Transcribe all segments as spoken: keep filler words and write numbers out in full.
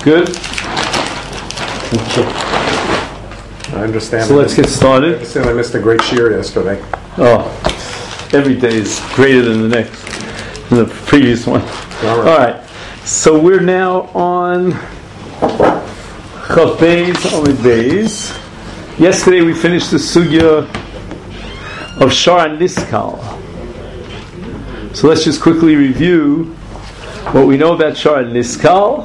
Good? Okay. I understand. So let's get started. I understand I missed a great shear yesterday. Oh, every day is greater than the next, than the previous one. All right. All right. So we're now on Chav Beis Amud Beis. Yesterday we finished the sugya of Shar Niskal. So let's just quickly review what we know about Shar Niskal.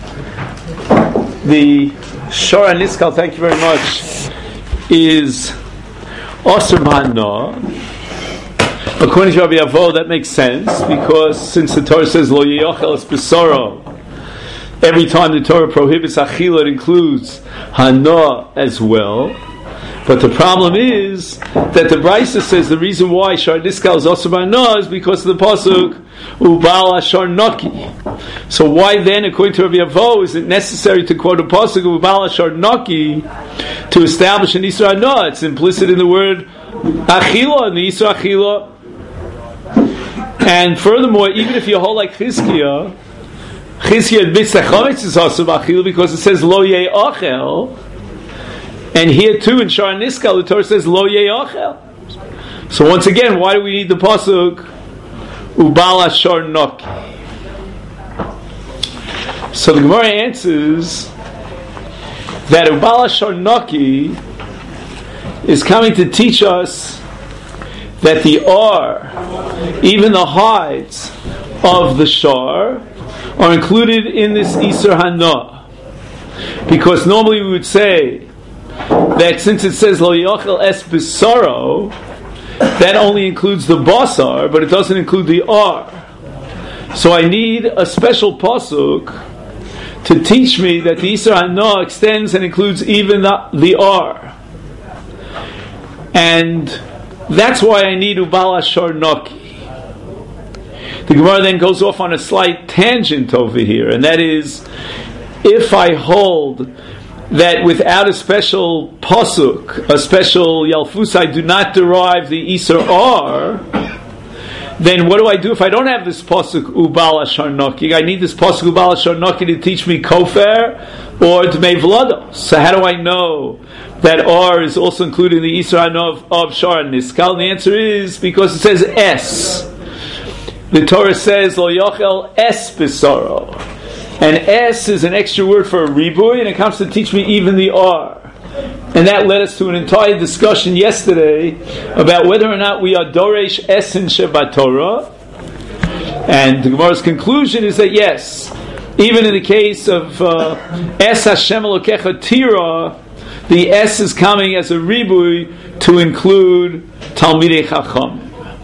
The Shar Niskal, thank you very much, is Osir B'Hana. According to Rabbi Avo, that makes sense because since the Torah says Lo Ye'ochel Es B'Soro, every time the Torah prohibits Achila, it includes Hana as well. But the problem is that the Brisa says the reason why Shar Niskal is Osir B'Hana is because of the pasuk Ubal Ashar Naki. So why then, according to Rabbi Avo, is it necessary to quote a pasuk Ubal Ashar Naki to establish an Isra Hana? It's implicit in the word Achila, and the Isra Achila. And furthermore, even if you hold like Chizkiah, Chizkiah admits that Chametz is Osir B'Achila because it says Lo Ye'achel. And here too in Shar Niskal, the Torah says Lo Ye'achel. So once again, why do we need the pasuk Ubal Ashar Naki? So the Gemara answers that Ubal Ashar Naki is coming to teach us that the R, even the hides of the Shar, are included in this Isur Hana. Because normally we would say that since it says Lo Yochel Es B'Saro, that only includes the Basar, but it doesn't include the R. So I need a special pasuk to teach me that the Isur Hana extends and includes even the, the R. And that's why I need Ubal Ashar Naki. The Gemara then goes off on a slight tangent over here, and that is, if I hold that without a special pasuk, a special yalfus, I do not derive the Isur R, then what do I do if I don't have this pasuk Ubal Ashar Naki? I need this pasuk Ubal Ashar Naki to teach me Kofer or Dmei Vlados. So how do I know that R is also included in the Isur Hana of, of Shar Niskal? And the answer is because it says S. The Torah says Lo Yochel Es B'Saro. And S is an extra word for a ribuy, and it comes to teach me even the R. And that led us to an entire discussion yesterday about whether or not we are Doresh S in Shabbat Torah. And the Gemara's conclusion is that yes, even in the case of uh, Es Hashem Elokecha Tira, the S is coming as a ribuy to include Talmidei Chacham.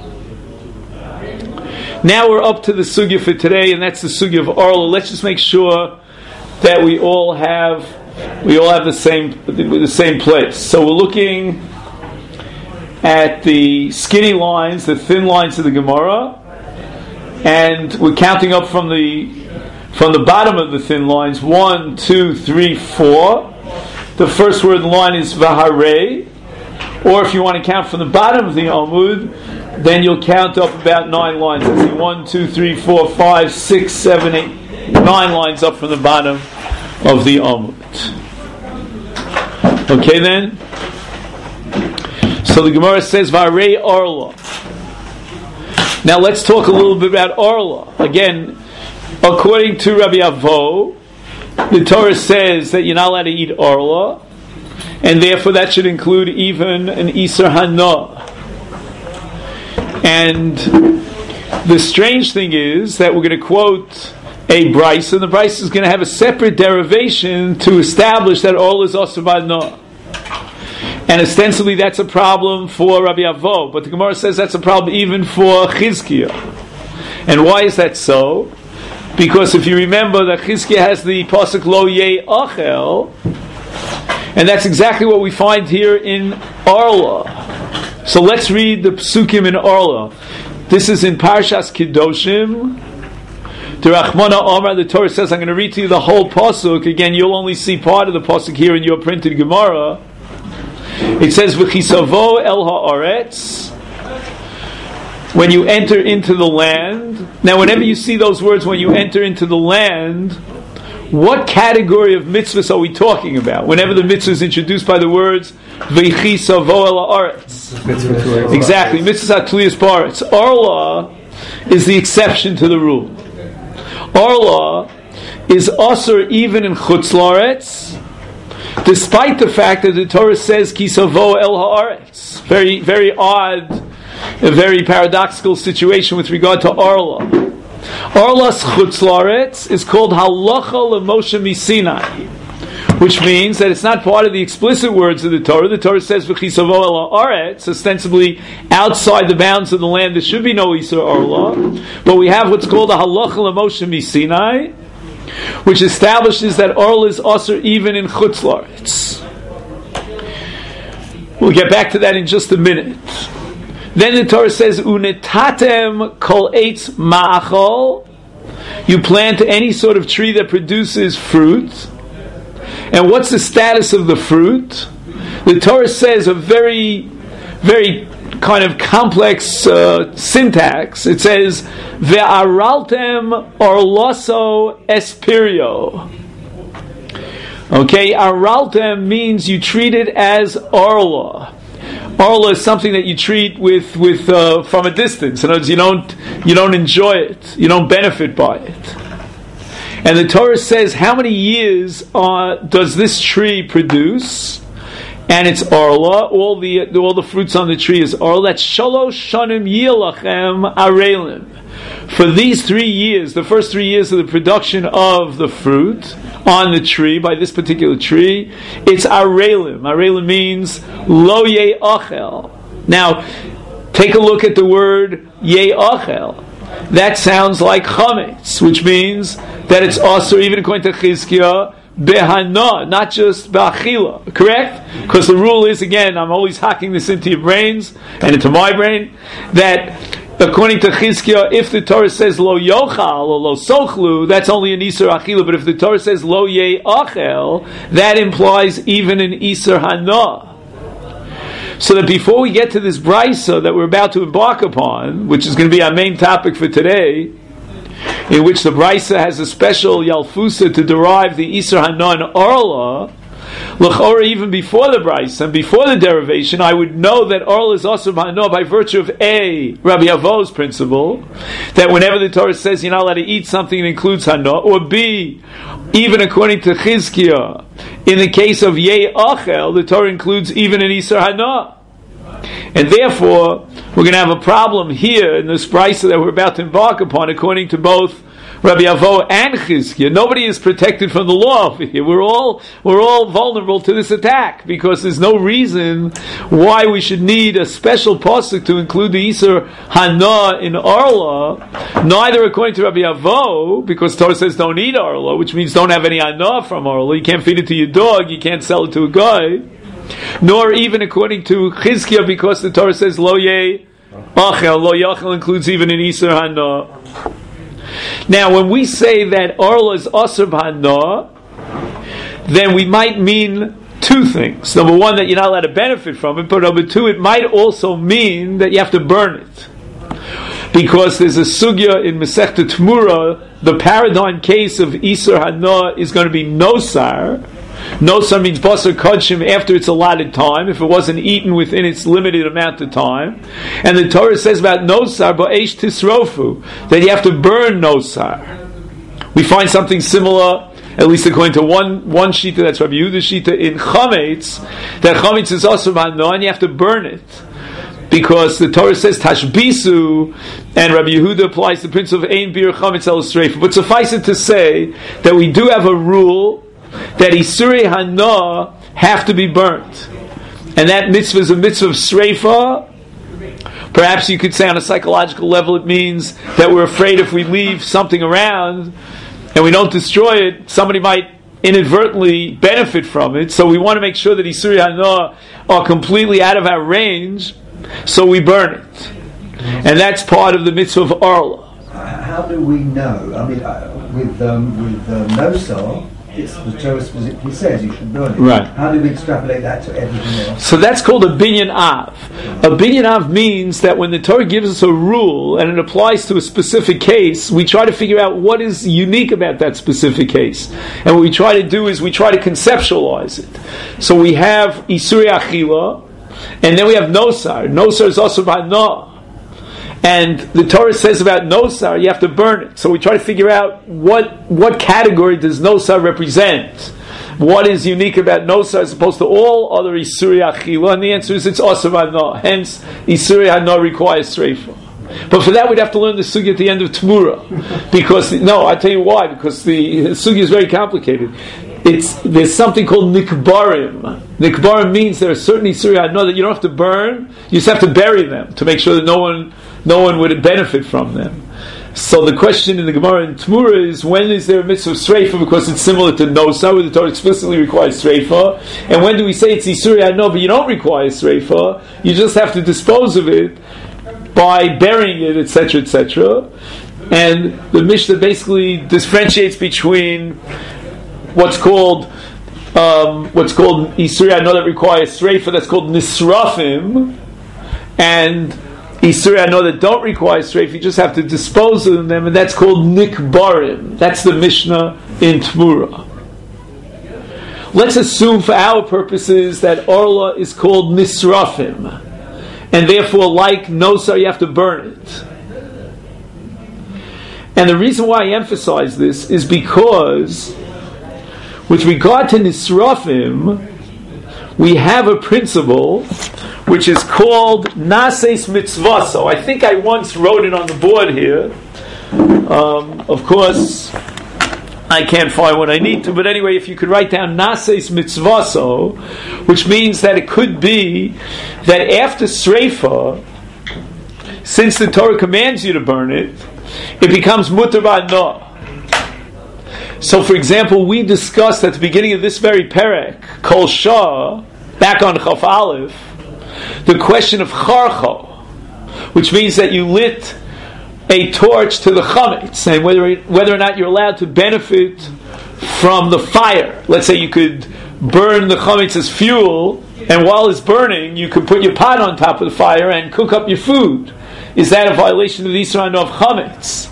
Now we're up to the sugya for today, and that's the sugya of Orla. Let's just make sure that we all have we all have the same the same place. So we're looking at the skinny lines, the thin lines of the Gemara, and we're counting up from the from the bottom of the thin lines. One, two, three, four. The first word in the line is Vaharei, or if you want to count from the bottom of the Amud, then you'll count up about nine lines. Let's see, one, two, three, four, five, six, seven, eight, nine lines up from the bottom of the Amud. Okay then? So the Gemara says, Varei Orla. Now let's talk a little bit about Orla. Again, according to Rabbi Avo, the Torah says that you're not allowed to eat Orla, and therefore that should include even an Isur Hana. And the strange thing is that we're going to quote a Brisa, and the Brisa is going to have a separate derivation to establish that all is Osir B'Hana. And ostensibly that's a problem for Rabbi Avo, but the Gemara says that's a problem even for Chizkiah. And why is that so? Because if you remember that Chizkiah has the pasuk Lo Ye'achel, and that's exactly what we find here in Orla. So let's read the psukim in Orla. This is in Parshas Kedoshim. The Rachmana Omar, the Torah says, I'm going to read to you the whole pasuk. Again, you'll only see part of the pasuk here in your printed Gemara. It says, V'chisavo el ha'aretz, when you enter into the land. Now, whenever you see those words, when you enter into the land, what category of mitzvahs are we talking about? Whenever the mitzvah is introduced by the words Veichi Savo El Haaretz. Exactly, mitzvahs hatliyas ba'aretz. Arla is the exception to the rule. Arla is asur even in chutz la'aretz, despite the fact that the Torah says Ki Savo El Haaretz. Very, very odd, a very paradoxical situation with regard to Arla. Arlas chutz la'aretz is called halacha l'Moshe miSinai, which means that it's not part of the explicit words of the Torah. The Torah says v'chisavo el haaretz, ostensibly outside the bounds of the land there should be no Isur Arla, but we have what's called a halacha l'Moshe miSinai, which establishes that Arla is asur even in chutz la'aretz. We'll get back to that in just a minute. Then the Torah says, "Unetatem kol eitz ma'achol." You plant any sort of tree that produces fruit. And what's the status of the fruit? The Torah says a very, very kind of complex uh, syntax. It says, "Ve'araltem orloso espirio." Okay, araltem means you treat it as arla. Arla is something that you treat with with uh, from a distance. In other words, you don't you don't enjoy it, you don't benefit by it. And the Torah says, how many years uh, does this tree produce? And it's Arla. All the all the fruits on the tree is Arla. That's shalosh shanim yilachem arelim. For these three years, the first three years of the production of the fruit on the tree, by this particular tree, it's arelim. Arelim means lo ye'achel. Now, take a look at the word ye'achel. That sounds like chametz, which means that it's also, even according to Chizkiah, behana, not just ba'achila. Correct? Because the rule is, again, I'm always hacking this into your brains and into my brain, that according to Chizkiah, if the Torah says lo yochal or lo sochlu, that's only an Isur Achila. But if the Torah says lo ye'achel, that implies even an Isur Hana. So that before we get to this brisa that we're about to embark upon, which is going to be our main topic for today, in which the brisa has a special yalfusa to derive the Isur Hana and Arla, l'chora, even before the brisa and before the derivation, I would know that Arla is also Hana by virtue of A, Rabbi Avo's principle, that whenever the Torah says you're not allowed to eat something that includes Hana, or B, even according to Chizkiah, in the case of Ye'achel, the Torah includes even an Isur Hana. And therefore, we're going to have a problem here in this brisa that we're about to embark upon, according to both Rabbi Avo and Chizkiah. Nobody is protected from the law over here. We're all we're all vulnerable to this attack, because there's no reason why we should need a special pasuk to include the Isur Hana in Arla, neither according to Rabbi Avo, because Torah says don't eat Arla, which means don't have any Hana from Arla. You can't feed it to your dog, you can't sell it to a guy, nor even according to Chizkiah, because the Torah says lo ye achel, lo yachel includes even an Isur Hana. Now, when we say that Arla is Asur B'Hana, then we might mean two things. Number one, that you're not allowed to benefit from it, but number two, it might also mean that you have to burn it. Because there's a sugya in Masechta Tmura, the paradigm case of Isur Hana is going to be nosar. Nosar means basar kodshim after its allotted time, if it wasn't eaten within its limited amount of time. And the Torah says about nosar, ba'esh tisrofu, that you have to burn nosar. We find something similar, at least according to one one shita, that's Rabbi Yehuda's shita, in chametz, that chametz is also ma'ano, and you have to burn it. Because the Torah says tashbisu, and Rabbi Yehuda applies the principle of ein bir chametz el streifa. But suffice it to say that we do have a rule that Isurei Hana have to be burnt. And that mitzvah is a mitzvah of Sreifa. Perhaps you could say on a psychological level it means that we're afraid if we leave something around and we don't destroy it, somebody might inadvertently benefit from it. So we want to make sure that Isurei Hana are completely out of our range, so we burn it. And that's part of the mitzvah of Arla. How do we know? I mean, uh, with um, with uh, Nosar, it's, the Torah specifically says you should burn it. Right. How do we extrapolate that to everything else? So that's called a binyan av. A binyan av means that when the Torah gives us a rule and it applies to a specific case, we try to figure out what is unique about that specific case. And what we try to do is we try to conceptualize it. So we have Isuri Achila, and then we have Nosar. Nosar is also by Noah. And the Torah says about Nosar, you have to burn it. So we try to figure out what what category does Nosar represent? What is unique about Nosar as opposed to all other Isuri Achila? And the answer is it's Asur Hana. Hence, Isuri Hana requires Sreifa. But for that we'd have to learn the Sugi at the end of Tmura. Because, no, I'll tell you why. Because the Sugi is very complicated. It's There's something called Nikbarim. Nikbarim means there are certain Isuri Hana that you don't have to burn, you just have to bury them to make sure that no one no one would benefit from them. So the question in the Gemara in Tmura is, when is there a mitzvah of Sreifa, because it's similar to Nosar, where the Torah explicitly requires Sreifa, and when do we say it's Isuri Hana, but you don't require Sreifa, you just have to dispose of it by burying it, et cetera, et cetera. And the Mishnah basically differentiates between what's called um, what's called Isuri Hana that requires Sreifa, that's called Nisrafim, and Isuri Hana that don't require Sreifa, you just have to dispose of them, and that's called Nikbarim. That's the Mishnah in Tmura. Let's assume for our purposes that Orla is called Nisrafim, and therefore, like Nosar, you have to burn it. And the reason why I emphasize this is because, with regard to Nisrafim, we have a principle which is called Nases Mitzvaso. I think I once wrote it on the board here. Um, of course, I can't find what I need to, but anyway, if you could write down Nases Mitzvaso, which means that it could be that after Sreifa, since the Torah commands you to burn it, it becomes Mutar Ba'Noah. So, for example, we discussed at the beginning of this very perek, Kol Shah, back on Chaf Aleph, the question of Charcho, which means that you lit a torch to the chametz, and whether whether or not you're allowed to benefit from the fire. Let's say you could burn the chametz as fuel, and while it's burning, you could put your pot on top of the fire and cook up your food. Is that a violation of the Isra of chametz?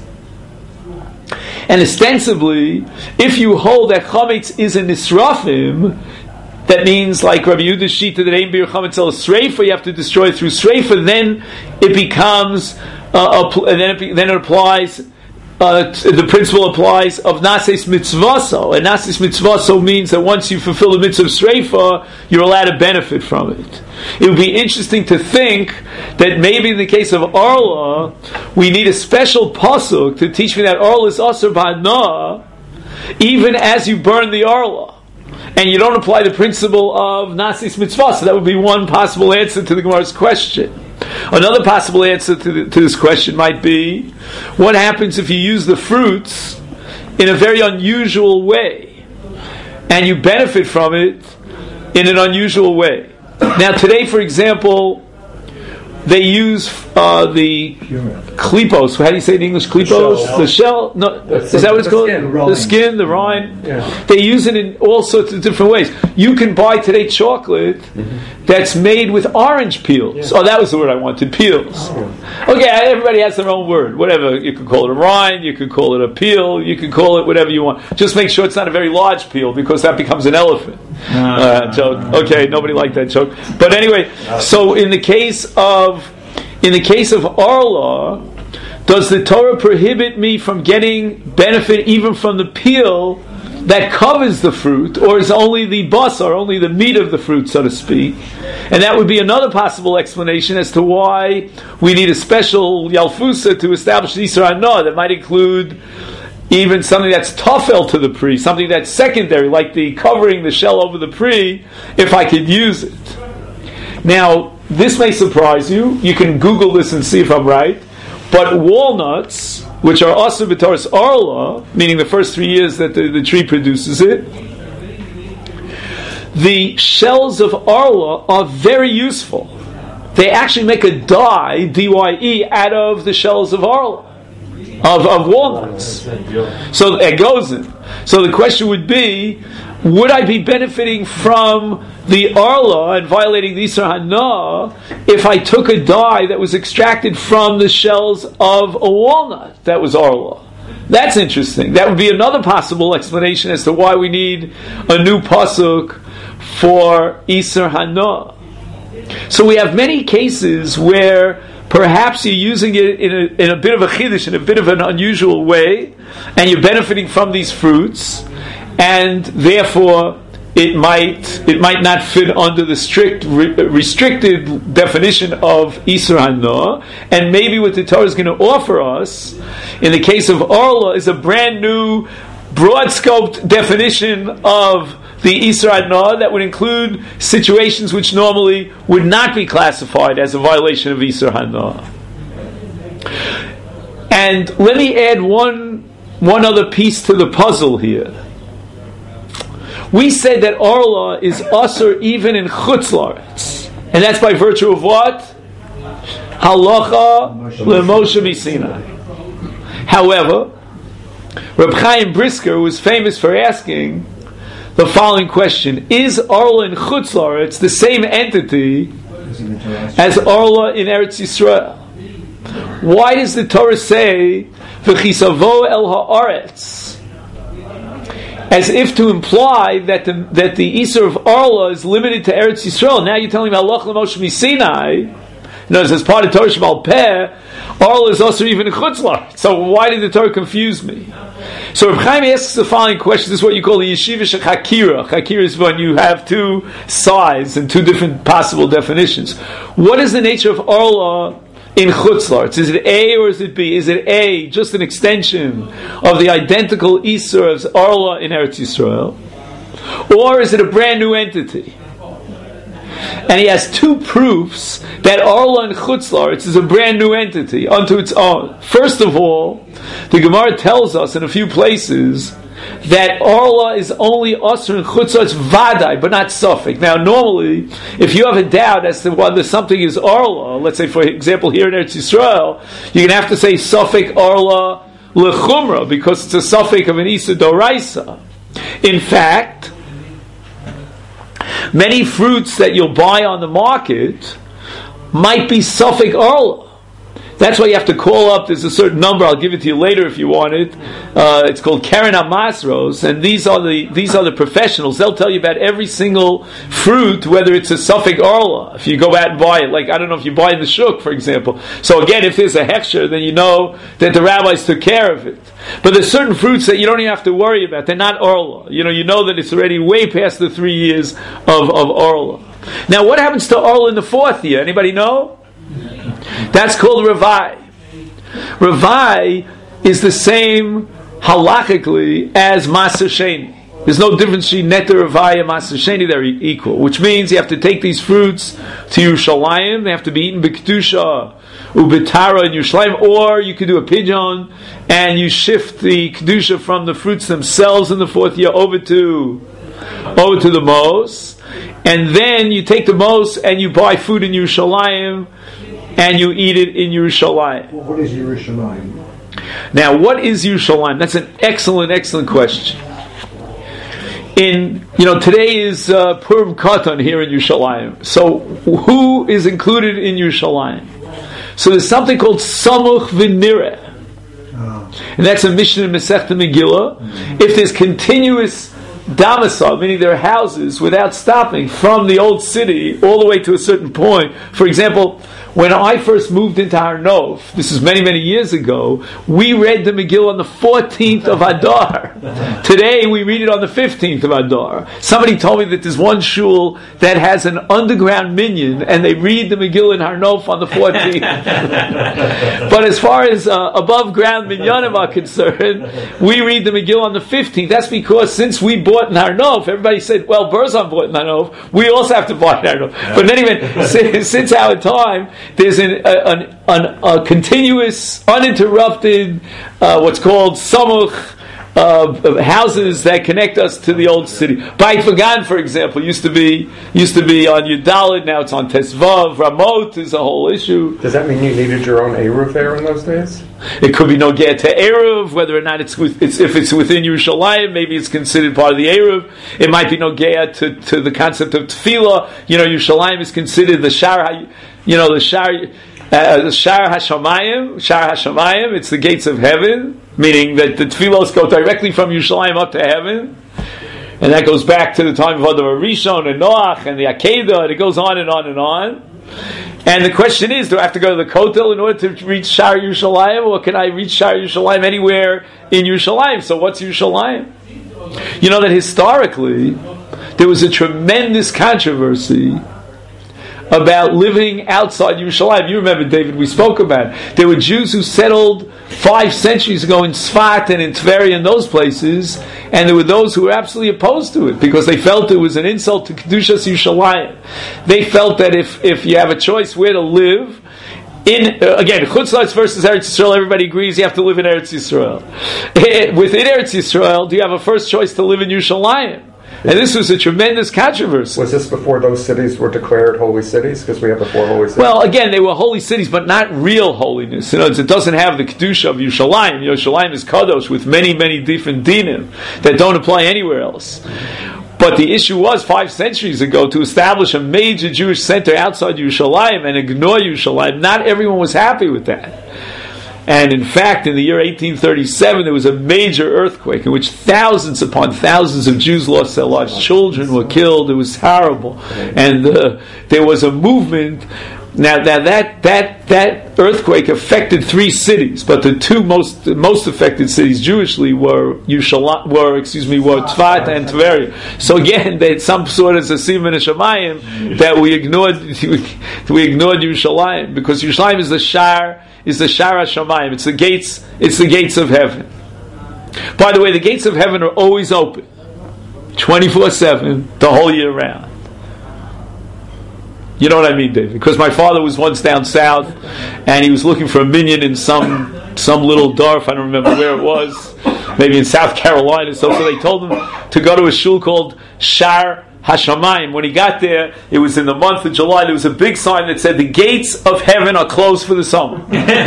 And ostensibly, if you hold that chametz is a nisrafim, that means, like Rabbi Yehuda's shita, that ain't bir chametz el sreifa, you have to destroy it through sreifa, then it becomes, uh, a, then, it, then it applies, uh, the principle applies of nases mitzvaso, and nases mitzvaso means that once you fulfill the mitzvah of sreifa, you're allowed to benefit from it. It would be interesting to think that maybe in the case of Arla, we need a special pasuk to teach me that Arla is asur ba'Hana, even as you burn the Arla. And you don't apply the principle of Nasis Mitzvah. So that would be one possible answer to the Gemara's question. Another possible answer to, the, to this question might be, what happens if you use the fruits in a very unusual way, and you benefit from it in an unusual way? Now today, for example, they use uh, the klipos. How do you say it in English? Klipos? The shell? The shell? No, is that what it's called? Skin, the skin, the rind. Yeah. They use it in all sorts of different ways. You can buy today chocolate mm-hmm. that's made with orange peels. Yeah. Oh, that was the word I wanted, peels. Oh. Okay, everybody has their own word. Whatever. You could call it a rind, you could call it a peel, you could call it whatever you want. Just make sure it's not a very large peel, because that becomes an elephant. No, uh, no, joke. no, no. Okay, nobody liked that joke. But anyway, so in the case of in the case of Arla, does the Torah prohibit me from getting benefit even from the peel that covers the fruit, or is only the basar, only the meat of the fruit, so to speak? And that would be another possible explanation as to why we need a special Yalfusa to establish the Isra Hana that might include even something that's tafel to the pri, something that's secondary, like the covering the shell over the pri, if I could use it. Now, this may surprise you. You can Google this and see if I'm right. But walnuts, which are asur b'toras Arla, meaning the first three years that the, the tree produces it, the shells of Arla are very useful. They actually make a dye, D Y E, out of the shells of Arla. of, of walnuts. So it goes in. So the question would be, would I be benefiting from the arla and violating the Isur Hana if I took a dye that was extracted from the shells of a walnut that was arla? That's interesting. That would be another possible explanation as to why we need a new pasuk for Isur Hana. So we have many cases where perhaps you're using it in a, in a bit of a chiddush, in a bit of an unusual way, and you're benefiting from these fruits, and therefore it might it might not fit under the strict re- restricted definition of Isur Hana, and maybe what the Torah is going to offer us in the case of Arla is a brand new broad-scoped definition of the Isur Hana that would include situations which normally would not be classified as a violation of Isur Hana. And let me add one one other piece to the puzzle here. We said that Arla is Asur even in Chutz La'aretz. And that's by virtue of what? Halacha leMoshe Misinai. However, Reb Chaim Brisker was famous for asking the following question: is Arla in Chutz La'aretz the same entity as Arla in Eretz Yisrael? Why does the Torah say V'chisavo el ha'aretz, as if to imply that the that the Isur of Arla is limited to Eretz Yisrael? Now you're telling me Halach l'Moshe Misinai. No, as part of Torah Shebal Peh, Arla is also even in Chutz La'aretz. So why did the Torah confuse me? So Reb Chaim asks the following question. This is what you call the yeshiva shechakira. Chakira is when you have two sides and two different possible definitions. What is the nature of Arla in Chutz La'aretz? Is it A or is it B? Is it A, just an extension of the identical Isur of Arla in Eretz Yisrael? Or is it a brand new entity? And he has two proofs that Arla in Chutz La'aretz is a brand new entity unto its own. First of all, the Gemara tells us in a few places that Arla is only Asur in Chutz La'aretz Vadai, but not Suffolk. Now, normally, if you have a doubt as to whether something is Arla, let's say, for example, here in Eretz Yisrael, you're going to have to say Suffolk Arla Lechumra, because it's a Suffolk of an Isur Doraisa. In fact, many fruits that you'll buy on the market might be Suffolk Arla. That's why you have to call up. There's a certain number. I'll give it to you later if you want it. Uh, it's called Karen Amasros, and these are the these are the professionals. They'll tell you about every single fruit, whether it's a Suffolk Arla. If you go out and buy it, like I don't know if you buy in the shuk, for example. So again, if there's a hechsher, then you know that the rabbis took care of it. But there's certain fruits that you don't even have to worry about. They're not Arla. You know, you know that it's already way past the three years of of Arla. Now, what happens to Arla in the fourth year? Anybody know? That's called Revai. Revai is the same halachically as Maser Sheni. There's no difference between Neter Revai and Maser Sheni. They're equal, which means you have to take these fruits to Yerushalayim. They have to be eaten b'kedusha ubitara in Yerushalayim, or you could do a pidyon and you shift the kedusha from the fruits themselves in the fourth year over to over to the mos, and then you take the mos and you buy food in Yerushalayim and you eat it in Yerushalayim. Well, what is Yerushalayim? Now, what is Yerushalayim? That's an excellent, excellent question. In you know, today is uh, Purim Katan here in Yerushalayim. So, who is included in Yerushalayim? So, there's something called Samuch V'Nireh, oh. and that's a mission in Masechta Megillah. Mm-hmm. If there's continuous domicile, meaning there are houses without stopping from the old city all the way to a certain point. For example, when I first moved into Har Nof, this is many, many years ago, we read the Megillah on the fourteenth of Adar. Today, we read it on the fifteenth of Adar. Somebody told me that there's one shul that has an underground minyan, and they read the Megillah in Har Nof on the fourteenth. But as far as uh, above ground minyanim are concerned, we read the Megillah on the fifteenth. That's because since we bought in Har Nof, everybody said, well, Berzon bought in Har Nof, we also have to buy in Har Nof. But anyway, since, since our time, there's an, an, an, a continuous, uninterrupted, uh, what's called samuch of, of houses that connect us to the old city. Beit Vagan, for example, used to be used to be on Yudalid. Now it's on Tesvav. Ramot is a whole issue. Does that mean you needed your own Eruv there in those days? It could be Nogea to Eruv, whether or not it's, with, it's if it's within Yerushalayim, maybe it's considered part of the Eruv. It might be Nogea to, to the concept of Tefillah. You know, Yerushalayim is considered the Shar, you know, the Shar, uh, the Shar Hashamayim, Shar Hashamayim. It's the gates of heaven, meaning that the Tefillos go directly from Yerushalayim up to heaven. And that goes back to the time of Adam Rishon and Noach and the Akedah, and it goes on and on and on. And the question is, do I have to go to the Kotel in order to reach Shar Yerushalayim, or can I reach Shar Yerushalayim anywhere in Yerushalayim? So what's Yerushalayim? You know that historically, there was a tremendous controversy about living outside Yerushalayim. You remember, David, we spoke about it. There were Jews who settled five centuries ago in Sfat and in Tveria and those places, and there were those who were absolutely opposed to it because they felt it was an insult to Kedushas Yerushalayim. They felt that if, if you have a choice where to live, in uh, again, Chutz La'aretz versus Eretz Yisrael, everybody agrees you have to live in Eretz Yisrael. Within Eretz Yisrael, do you have a first choice to live in Yerushalayim? And this was a tremendous controversy. Was this before those cities were declared holy cities? Because we have the four holy cities. Well, again, they were holy cities, but not real holiness. You know, it doesn't have the kedusha of Yerushalayim. Yerushalayim is kadosh with many, many different dinim that don't apply anywhere else. But the issue was five centuries ago to establish a major Jewish center outside Yerushalayim and ignore Yerushalayim. Not everyone was happy with that. And in fact, in the year eighteen thirty-seven, there was a major earthquake in which thousands upon thousands of Jews lost their lives. Children were killed. It was horrible. And uh, there was a movement. Now, now that that that earthquake affected three cities, but the two most most affected cities Jewishly were Yerushalayim, were excuse me, were Tzfat and Tveria. So again, they had some sort of Zasim and Shamayim that we ignored. We ignored Yerushalayim because Yerushalayim is the Shar. Is the Shar HaShamayim. It's the gates. It's the gates of heaven. By the way, the gates of heaven are always open, twenty-four seven, the whole year round. You know what I mean, David? Because my father was once down south, and he was looking for a minyan in some some little dorf. I don't remember where it was. Maybe in South Carolina. So, so they told him to go to a shul called Shar Hashamayim. When he got there, it was in the month of July. There was a big sign that said the gates of heaven are closed for the summer.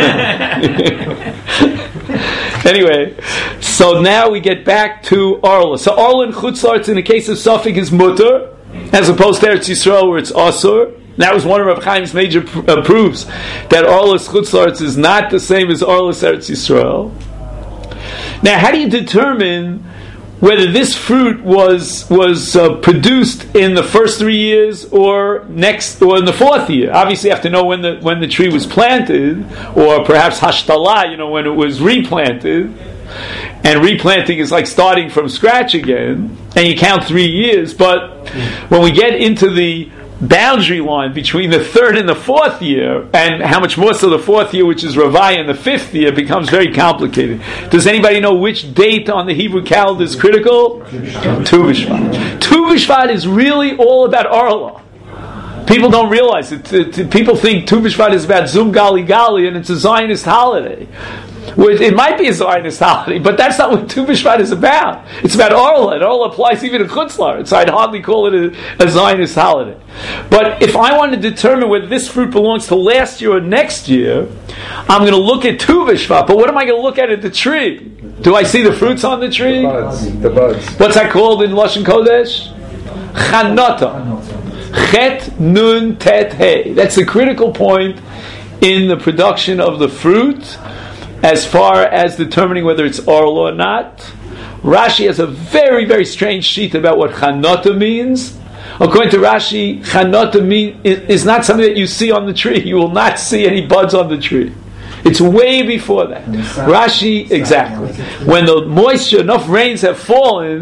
Anyway, so now we get back to Orla. So Orla and Chutz La'aretz in the case of Suffolk is mutter, as opposed to Eretz Yisrael where it's asur. That was one of Reb Chaim's major pr- uh, proofs that Orla's Chutz La'aretz is not the same as Orla's Eretz Yisrael. Now, how do you determine whether this fruit was was uh, produced in the first three years or next or in the fourth year? Obviously, you have to know when the when the tree was planted, or perhaps hashtalah, you know, when it was replanted. And replanting is like starting from scratch again, and you count three years. But when we get into the boundary line between the third and the fourth year, and how much more so the fourth year, which is Ravai, and the fifth year, becomes very complicated. Does anybody know which date on the Hebrew calendar is critical? Tu B'Shvat. Tu B'Shvat is really all about Orla. People don't realize it. People think Tu B'Shvat is about Zum Gali Gali, and it's a Zionist holiday. It might be a Zionist holiday, but that's not what Tu B'Shvat is about. It's about Orla, and Orla applies even to Chutz La'aretz, so I'd hardly call it a, a Zionist holiday. But if I want to determine whether this fruit belongs to last year or next year, I'm going to look at Tu B'Shvat, but what am I going to look at at the tree? Do I see the fruits on the tree? The buds. The buds. What's that called in Lashon Kodesh? Chanota. Chet Nun Tet Hey. That's the critical point in the production of the fruit, as far as determining whether it's Orla or not. Rashi has a very, very strange sheet about what Chanota means. According to Rashi, Chanota mean, is not something that you see on the tree. You will not see any buds on the tree. It's way before that. Rashi, exactly. When the moisture, enough rains have fallen,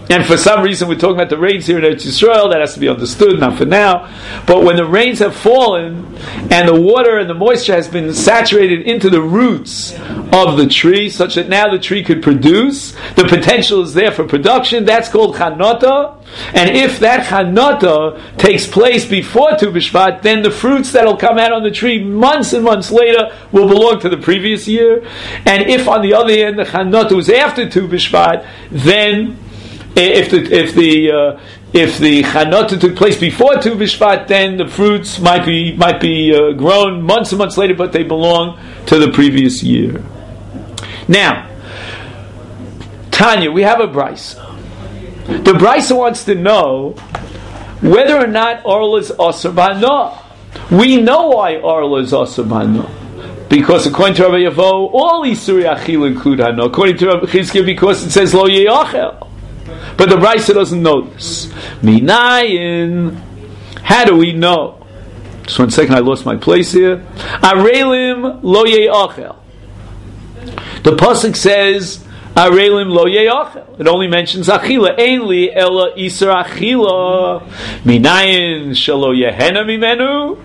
And for some reason we're talking about the rains here in Eretz Yisrael, that has to be understood, not for now. But when the rains have fallen and the water and the moisture has been saturated into the roots of the tree, such that now the tree could produce, the potential is there for production, that's called chanota. And if that chanota takes place before Tu B'Shvat, then the fruits that'll come out on the tree months and months later will belong to the previous year. And if on the other hand the chanota was after Tu B'Shvat, then If the if the uh, if the chanota took place before Tu B'Shvat, then the fruits might be might be uh, grown months and months later, but they belong to the previous year. Now, Tanya, we have a brisa. The brisa wants to know whether or not Orla is Asur B'Hana. We know why Orla is Asur B'Hana. Because according to Rabbi Yavo, all Isuri Achil include Hana. According to Rabbi Chizkiah, because it says Lo Ye'achel. But the Brisa doesn't know this. Minayin. How do we know? Just one second, I lost my place here. Arelim lo ye'achel. The pasuk says Arelim lo ye'achel. It only mentions achila. Ainli ela isur achila. Minayin shelo yehena mimenu.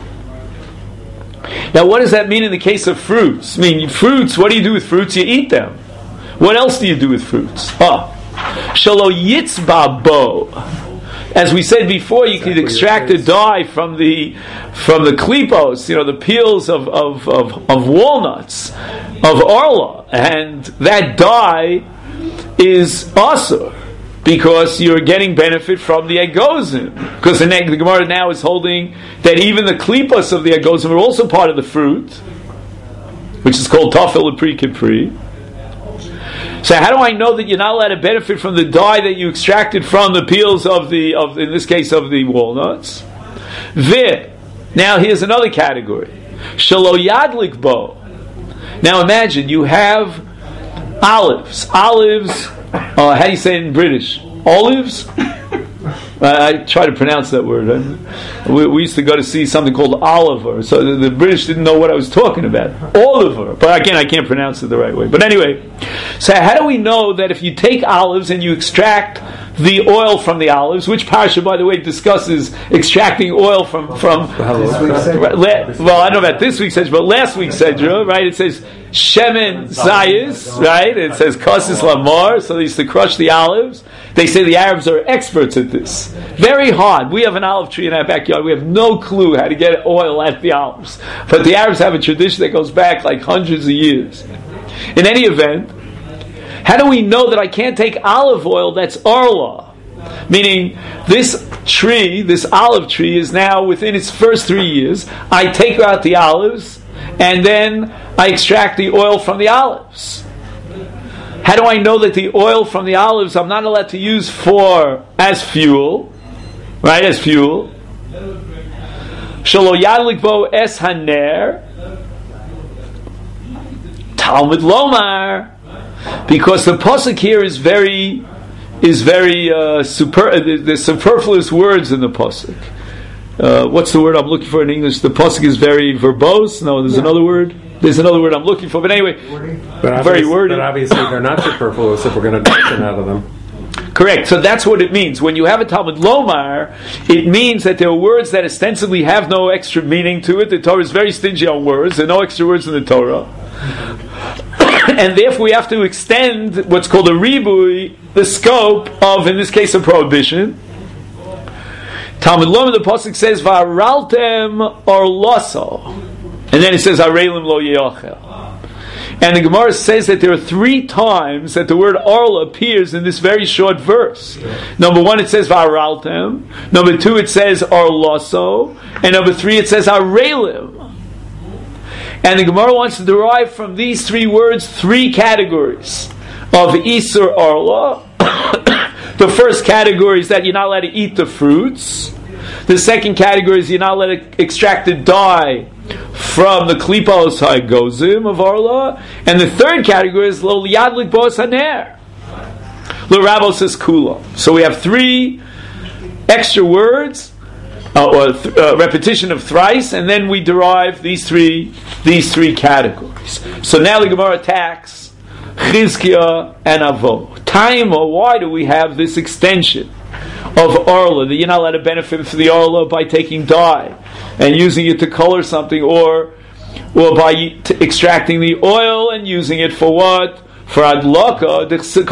Now, what does that mean in the case of fruits? I mean, fruits. What do you do with fruits? You eat them. What else do you do with fruits? Oh. Shalo yitzba bo. As we said before, you could extract the dye from the from the klipos, you know, the peels of of, of, of walnuts, of orla, and that dye is asur because you're getting benefit from the egozim. Because the, the Gemara now is holding that even the klipos of the egozim are also part of the fruit, which is called tafel lepri kipri. So how do I know that you're not allowed to benefit from the dye that you extracted from the peels of the, of in this case, of the walnuts? Ve. Now here's another category. Shelo yadlik bo. Now imagine you have olives. Olives, uh, how do you say it in British? Olives? I, I try to pronounce that word. We, we used to go to see something called Oliver, so the, the British didn't know what I was talking about. Oliver, but again, I can't pronounce it the right way. But anyway, so how do we know that if you take olives and you extract the oil from the olives, which Parsha, by the way, discusses extracting oil from from. Well, I don't know about this week's Sedra, but last week's Sedra, right? It says Shemen Zayis, right? It says Kosis Lamar, so they used to crush the olives. They say the Arabs are experts at this. Very hard. We have an olive tree in our backyard. We have no clue how to get oil out of the olives. But the Arabs have a tradition that goes back like hundreds of years. In any event, how do we know that I can't take olive oil that's Orla? Meaning, this tree, this olive tree, is now within its first three years. I take out the olives, and then I extract the oil from the olives. How do I know that the oil from the olives I'm not allowed to use for as fuel, right? As fuel. Shelo yadlik bo es haner. Talmud lomar, because the pasuk here is very is very uh, super. There's superfluous words in the pasuk. Uh, what's the word I'm looking for in English? The pasuk is very verbose. No, there's yeah. another word. There's another word I'm looking for. But anyway, but very wordy. But obviously they're not superfluous if we're going to darshan out of them. Correct. So that's what it means. When you have a Talmud Lomar, it means that there are words that ostensibly have no extra meaning to it. The Torah is very stingy on words. There are no extra words in the Torah. And therefore we have to extend what's called a ribui, the scope of, in this case, a prohibition. Talmud Lomar, the pasuk says, "Va'araltem orloso," and then it says, "Arelim lo ye'achel." And the Gemara says that there are three times that the word "orla" appears in this very short verse. Number one, it says "Va'araltem." Number two, it says "orloso," and number three, it says "Arelim." And the Gemara wants to derive from these three words three categories of Isur Orla. The first category is that you're not allowed to eat the fruits. The second category is you're not allowed to extract the dye from the klipos ha'egozim of Orla. And the third category is lo yadlik bos haner, lo rabos es kula. So we have three extra words, uh, or th- uh, repetition of thrice, and then we derive these three these three categories. So now the Gemara attacks Chizkiah and Avot. Kaima, why do we have this extension of Orla, that you're not allowed to benefit from the Orla by taking dye and using it to color something, or or by t- extracting the oil and using it for what? For adlaka,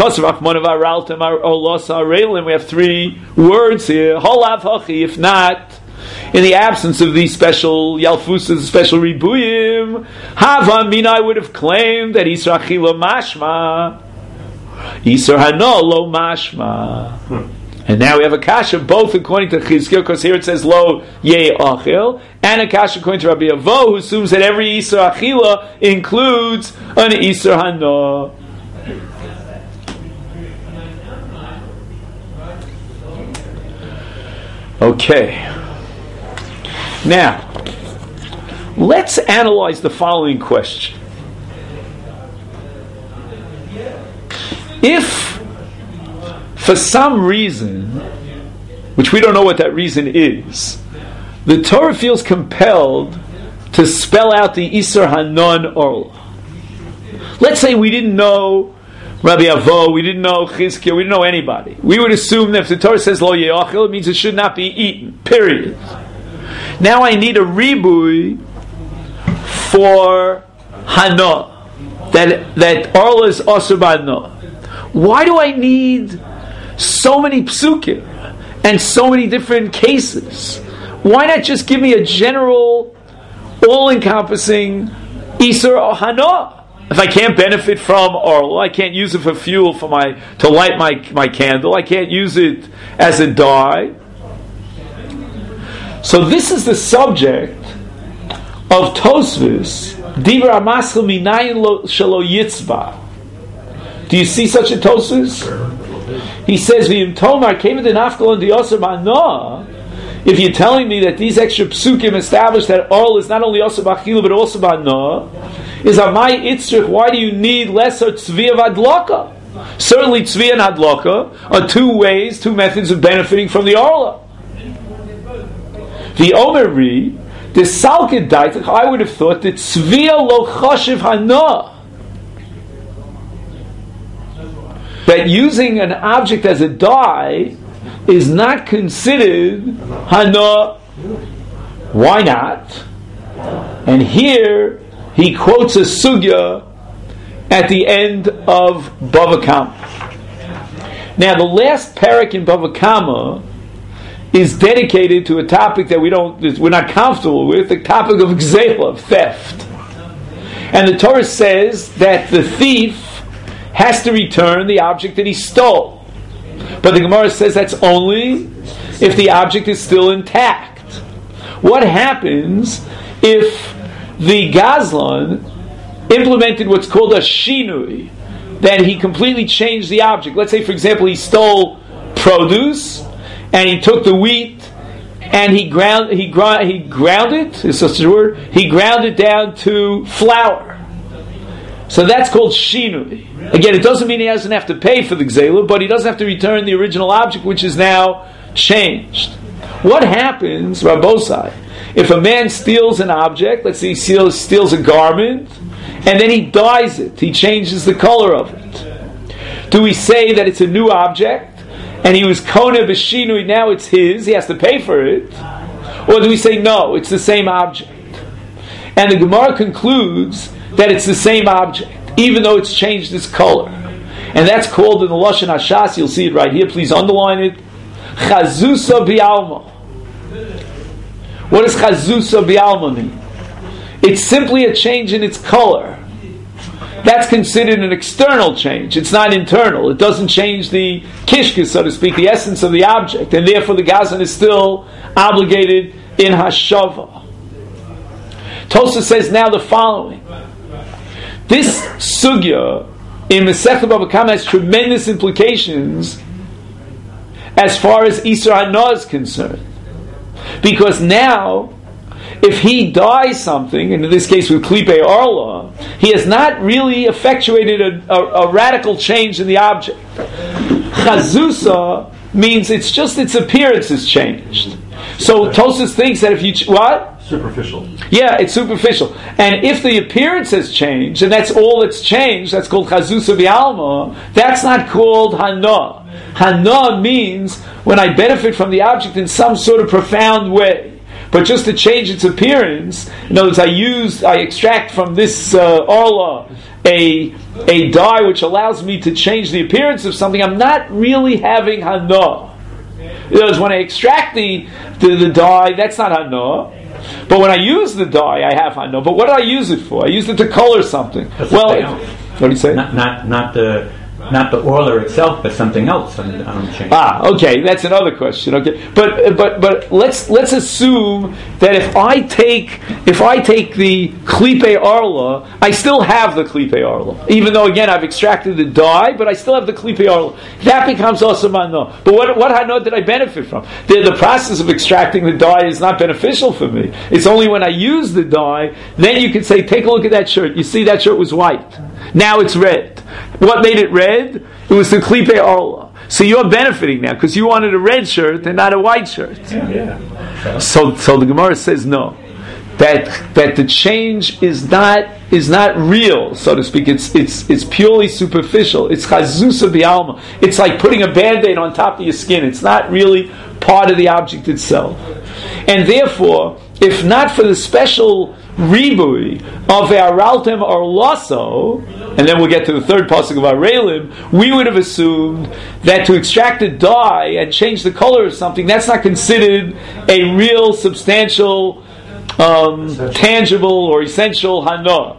we have three words here. If not, in the absence of these special yalfusas, special ribuyim, hava mina, I would have claimed that Isra achila mashma, Isra hano lo mashma. And now we have a kasha both according to Chizkiah, because here it says lo ye achil, and a kasha according to Rabbi Avo, who assumes that every Isra achila includes an Isra hano. Okay. Now, let's analyze the following question. If, for some reason, which we don't know what that reason is, the Torah feels compelled to spell out the Isser Hanon Orla. Let's say we didn't know Rabbi Avo, we didn't know Chizkiah, we didn't know anybody. We would assume that if the Torah says Lo Ye'achil, it means it should not be eaten, period. Now I need a ribui for Hana, that, that Orla is Asur B'Hana. Why do I need so many psukim and so many different cases? Why not just give me a general, all-encompassing Isur or Hana? If I can't benefit from Orla, I can't use it for fuel for my to light my, my candle, I can't use it as a dye. So this is the subject of Tosfos, Divrei HaMaschil Minayin Shelo Yitzba. Do you see such a Tosfos? He says, V'im Tomar Kemed Nafkol and Diosar B'Hana. If you're telling me that these extra psukim establish that Orla is not only Asur B'Achila but also B'Hana, is Amai Itzrich, why do you need lesser Tzvi of Adlaka? Certainly Tzvi and Adlaka are two ways, two methods of benefiting from the Orla. The Omeri, the Salkid Daitach, I would have thought that Tzvia lo chashiv hana, that using an object as a dye is not considered hana. Why not? And here he quotes a sugya at the end of Bava Kama. Now the last parak in Bava Kama is dedicated to a topic that we don't, we're not comfortable with, the topic of gzeila, of theft. And the Torah says that the thief has to return the object that he stole. But the Gemara says that's only if the object is still intact. What happens if the Gazlan implemented what's called a shinui, that he completely changed the object? Let's say, for example, he stole produce, and he took the wheat and he ground he ground he ground it. Is such a word? He ground it down to flour. So that's called shinui. Again, it doesn't mean he doesn't have to pay for the gzeila, but he doesn't have to return the original object, which is now changed. What happens, Rabbosai, if a man steals an object? Let's say he steals, steals a garment, and then he dyes it. He changes the color of it. Do we say that it's a new object? And he was kona b'shinui, now it's his, he has to pay for it? Or do we say, no, it's the same object? And the Gemara concludes that it's the same object, even though it's changed its color. And that's called in the Lashon HaShas, you'll see it right here, please underline it, chazusa bi'alma. What does chazusa bi'alma mean? It's simply a change in its color. That's considered an external change. It's not internal. It doesn't change the kishkis, so to speak, the essence of the object. And therefore the Gazan is still obligated in hashava. Tosafos says now the following. This sugya in Masechet Bava Kama has tremendous implications as far as Isra Hana is concerned. Because now, if he dyes something, and in this case with Klipe Orla, he has not really effectuated a, a, a radical change in the object. Chazusa means it's just its appearance is changed. So Tosafos thinks that if you ch- what? superficial. Yeah, it's superficial. And if the appearance has changed, and that's all that's changed, that's called chazusa bi'alma, that's not called hana. Hana means when I benefit from the object in some sort of profound way. But just to change its appearance, in other words, I use, I extract from this uh, orla a, a dye which allows me to change the appearance of something, I'm not really having hana. In other words, when I extract the, the, the dye, that's not hana. But when I use the dye, I have hana. But what do I use it for? I use it to color something. That's well, something if, else. What do you say? Not not not the not the oiler itself, but something else on the, on the chain. Ah, okay, that's another question. Okay, but but but let's let's assume that if I take if I take the klipe arla, I still have the klipe arla, even though again I've extracted the dye, but I still have the klipe arla. That becomes also hana. But what what hana did I benefit from? The the process of extracting the dye is not beneficial for me. It's only when I use the dye, then you can say, take a look at that shirt. You see that shirt was white. Now it's red. What made it red? It was the klipe arla. So you're benefiting now because you wanted a red shirt and not a white shirt. Yeah. So, so the Gemara says no, that that the change is not is not real, so to speak. It's it's it's purely superficial. It's chazusa bi'alma. It's like putting a Band-Aid on top of your skin. It's not really part of the object itself. And therefore, if not for the special ribui of Ve'araltem or Lasso, and then we'll get to the third pasuk of Arelim, we would have assumed that to extract a dye and change the color of something, that's not considered a real, substantial, um, tangible, or essential hana.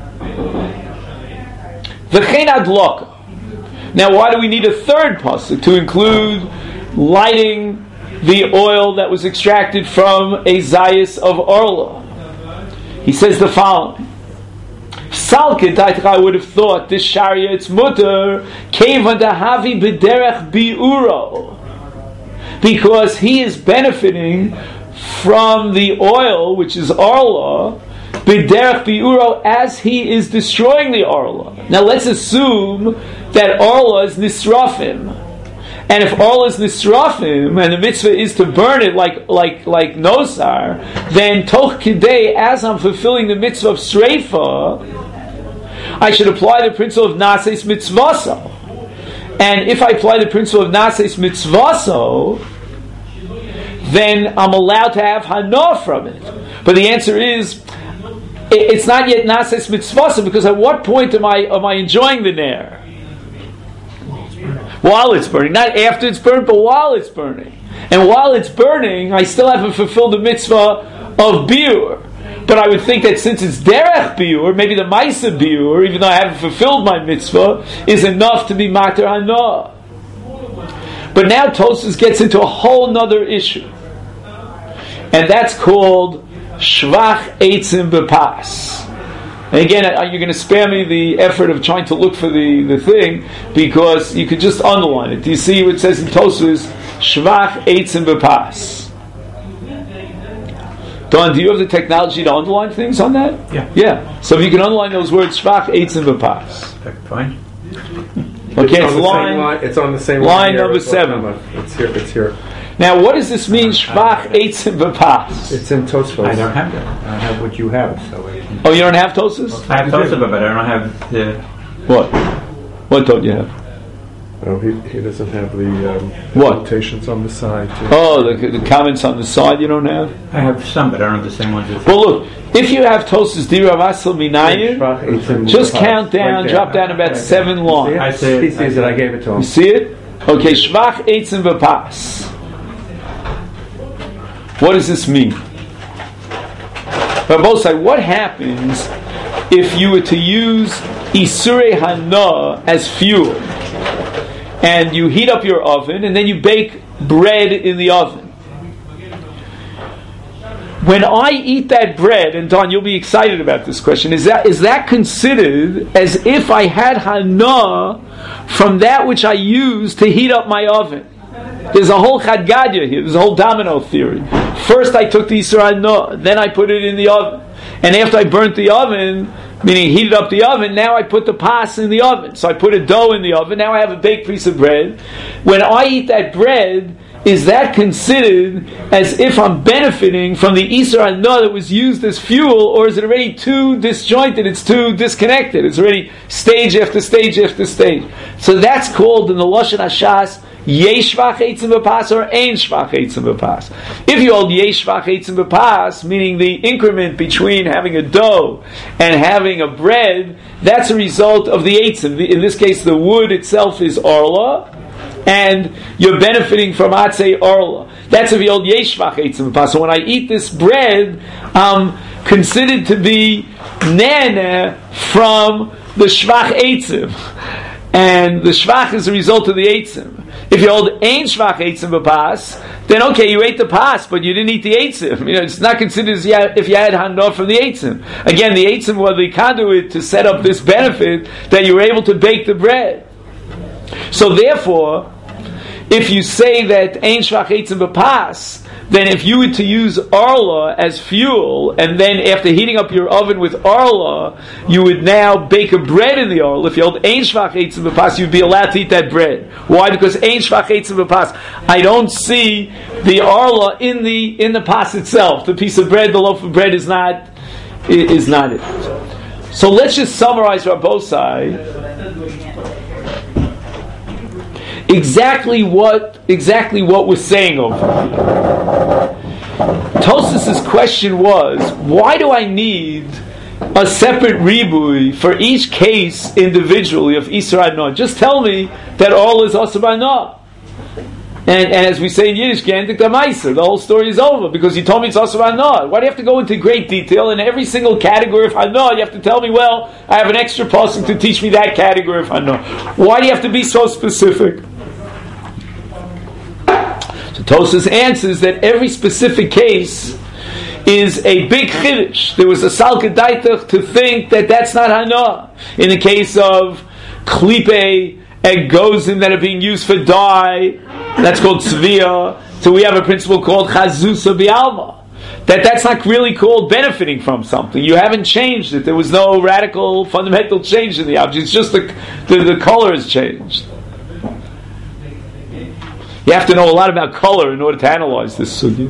V'chein adloka. Now, why do we need a third pasuk to include lighting the oil that was extracted from a zayis of orla? He says the following. Salkit, I would have thought this sharia it's mutter kevan dahavi b'derech biuro, because he is benefiting from the oil which is orla b'derech biuro as he is destroying the orla. Now let's assume that orla is nisrafim. And if all is nisrafim, and the mitzvah is to burn it like like like nosar, then toch kidei, as I'm fulfilling the mitzvah of sreifa, I should apply the principle of naseis mitzvaso. And if I apply the principle of naseis mitzvaso, then I'm allowed to have hana from it. But the answer is, it's not yet naseis mitzvaso, because at what point am I am I enjoying the ner? While it's burning, not after it's burned, but while it's burning. And while it's burning, I still haven't fulfilled the mitzvah of biur. But I would think that since it's derech biur, maybe the maisa biur, even though I haven't fulfilled my mitzvah, is enough to be mater hana. But now Tosfos gets into a whole nother issue, and that's called shvach eitzim bepas. And again, you're going to spare me the effort of trying to look for the, the thing, because you could just underline it. Do you see what it says in Tosfos? Shvach eitzim bepas. Don, do you have the technology to underline things on that? Yeah. Yeah. So if you can underline those words, shvach eitzim bepas. Fine. Okay, it's, it's line, line. It's on the same line line. Line number it's seven. It's here. It's here. Now, what does this mean? Shvach eitzim bepas. It's in Tosfos. I don't have that. I don't have what you have. So I can... Oh, you don't have Tosfos? I have Tosfos, but I don't have the. What? What don't you have? Oh, he, he doesn't have the um, What? notations on the side. Too. Oh, the, the comments on the side you don't have? I have some, but I don't have the same ones. As Well, look, if you have Tosfos Dira Vasel Minayim, just count down, Right drop down about seven lines. I see it. He sees it. I gave it to him. You see it? Okay, Shvach Eitzim V'Pas. What does this mean? But both sides, what happens if you were to use Isurei Hana as fuel, and you heat up your oven, and then you bake bread in the oven? When I eat that bread, and Don, you'll be excited about this question, is that is that considered as if I had Hana from that which I used to heat up my oven? There's a whole Chadgadya here. There's a whole domino theory. First I took the Yisur Hana, then I put it in the oven. And after I burnt the oven, meaning heated up the oven, now I put the pas in the oven. So I put a dough in the oven, now I have a baked piece of bread. When I eat that bread, is that considered as if I'm benefiting from the Isur Hana that was used as fuel, or is it already too disjointed, it's too disconnected, it's already stage after stage after stage? So that's called in the Lashon HaShas Yesh Shvach Eitzim B'Pas or Ein Shvach Eitzim B'Pas. If you hold Yesh Shvach Eitzim B'Pas, meaning the increment between having a dough and having a bread, that's a result of the Eitzim. In this case, the wood itself is Orla, and you're benefiting from Atzei Orla. That's if you hold Yesh Shvach Eitzim B'Pas. So when I eat this bread, I'm considered to be Nene from the Shvach Eitzim. And the Shvach is a result of the Eitzim. If you hold Ein Shvach Eitzim B'Pas, then okay, you ate the Pas, but you didn't eat the Eitzim. You know, it's not considered as if you had Hana from the Eitzim. Again, the Eitzim was the conduit to set up this benefit that you were able to bake the bread. So therefore, if you say that Ein Shvach Eitzim B'Pas, then if you were to use Arla as fuel, and then after heating up your oven with Arla, you would now bake a bread in the Arla. If you hold Ein Shvach Eitzim B'Pas, you'd be allowed to eat that bread. Why? Because Ein Shvach Eitzim B'Pas, I don't see the Arla in the in the pas itself. The piece of bread, the loaf of bread is not is not it. So let's just summarize Rabbosai. Exactly what exactly what we're saying over here. Tosfos' question was, why do I need a separate ribui for each case individually of Isur Hana? Just tell me that all is Asur Hana. And, and as we say in Yiddish, the whole story is over because you told me it's Asur Hana. Why do you have to go into great detail? In every single category of Hana, you have to tell me, well, I have an extra person to teach me that category of Hana. Why do you have to be so specific? So Tosfos answers that every specific case is a big chiddush. There was a salka daitach to think that that's not Hana. In the case of klipe and gozim that are being used for dye, that's called tzviyah. So we have a principle called chazusa bi'alma. That that's not really called benefiting from something. You haven't changed it. There was no radical, fundamental change in the object. It's just the the, the color has changed. You have to know a lot about color in order to analyze this sugya.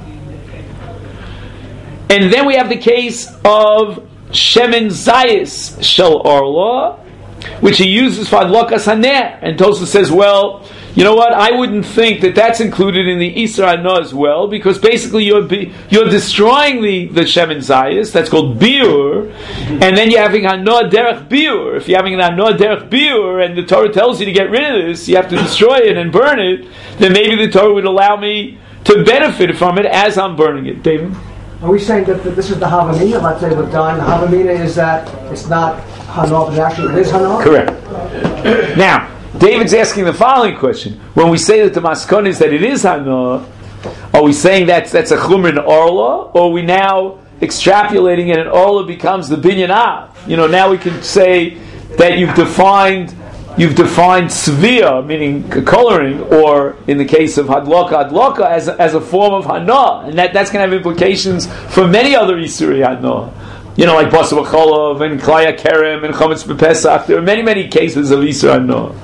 And then we have the case of shemen zayis shel orla, which he uses for adlokas haner. And Tosfos says, well, you know what? I wouldn't think that that's included in the Isur Hana as well, because basically you're be, you're destroying the, the shemen zayis. That's called biur, and then you're having Hana derech biur. If you're having an Hana derech biur, and the Torah tells you to get rid of this, you have to destroy it and burn it. Then maybe the Torah would allow me to benefit from it as I'm burning it. David? Are we saying that this is the Havamina? Let's say with dyeing, the Havamina is that it's not Hana, but actually it is Hana? Correct. Now, David's asking the following question. When we say that the maskon is that it is Hana, are we saying that's, that's a chumr in Orla, or are we now extrapolating it and Orla becomes the binyan av? You know, now we can say that you've defined You've defined tzviyah, meaning coloring, or in the case of hadloka, hadloka as a, as a form of hana, and that, that's going to have implications for many other isuri hana. You know, like basar v'cholav and klaya kerem and chametz b'pesach. There are many, many cases of isur hana.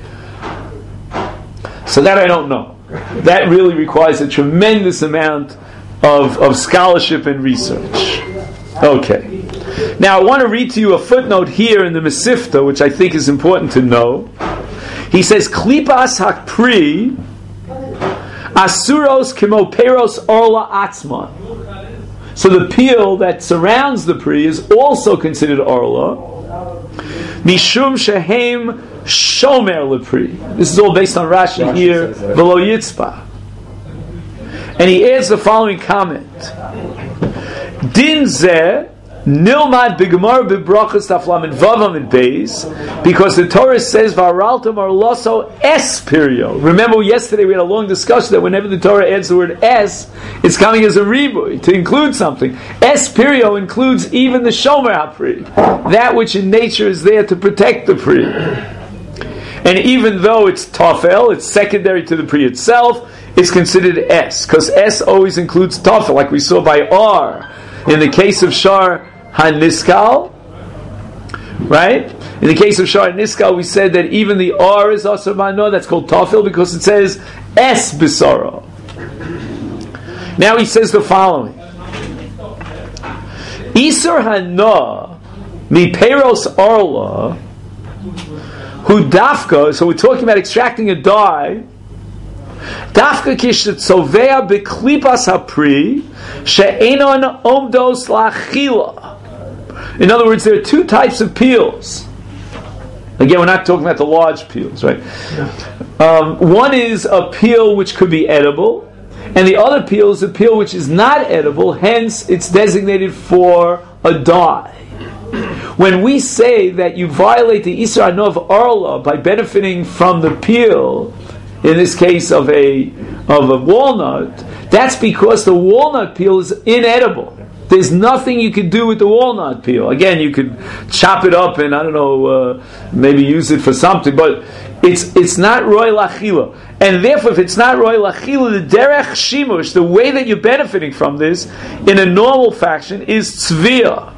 So that I don't know. That really requires a tremendous amount of, of scholarship and research. Okay. Now I want to read to you a footnote here in the Mesifta, which I think is important to know. He says, Klipas hakpri asuros kimo peros orla atzma. So the peel that surrounds the pri is also considered orla. Mishum shehem shomer lepri. This is all based on Rashi, Rashi here. V'lo yitzpa. And he adds the following comment. Din zeh nilmad b'gemar b'brachas taflam and vavam and beis, because the Torah says varaltam arloso es perio. Remember yesterday we had a long discussion that whenever the Torah adds the word es, it's coming as a ribui to include something. Es perio includes even the shomer hapri, that which in nature is there to protect the pri. And even though it's tafel, it's secondary to the pri itself, it's considered es, because es always includes tafel, like we saw by R in the case of Shar HaNiskal, right? In the case of Shar Niska, we said that even the R is Asr Ma'ano, that's called Tafil, because it says Es Bisara. Now he says the following. Isur Hana Mi Peros Arla Hu Dafka, so we're talking about extracting a dye, Dafka Kishetzovea Beklipas Hapri She'enon Omdos Lachila. In other words, there are two types of peels. Again, we're not talking about the large peels, right? Um, one is a peel which could be edible, and the other peel is a peel which is not edible, hence it's designated for a dye. When we say that you violate the Isra Hana of Arla by benefiting from the peel, in this case of a of a walnut, that's because the walnut peel is inedible. There's nothing you could do with the walnut peel. Again, you could chop it up and, I don't know, uh, maybe use it for something, but it's it's not roy lachila. And therefore, if it's not roy lachila, the derech shimush, the way that you're benefiting from this, in a normal fashion, is tzviyah.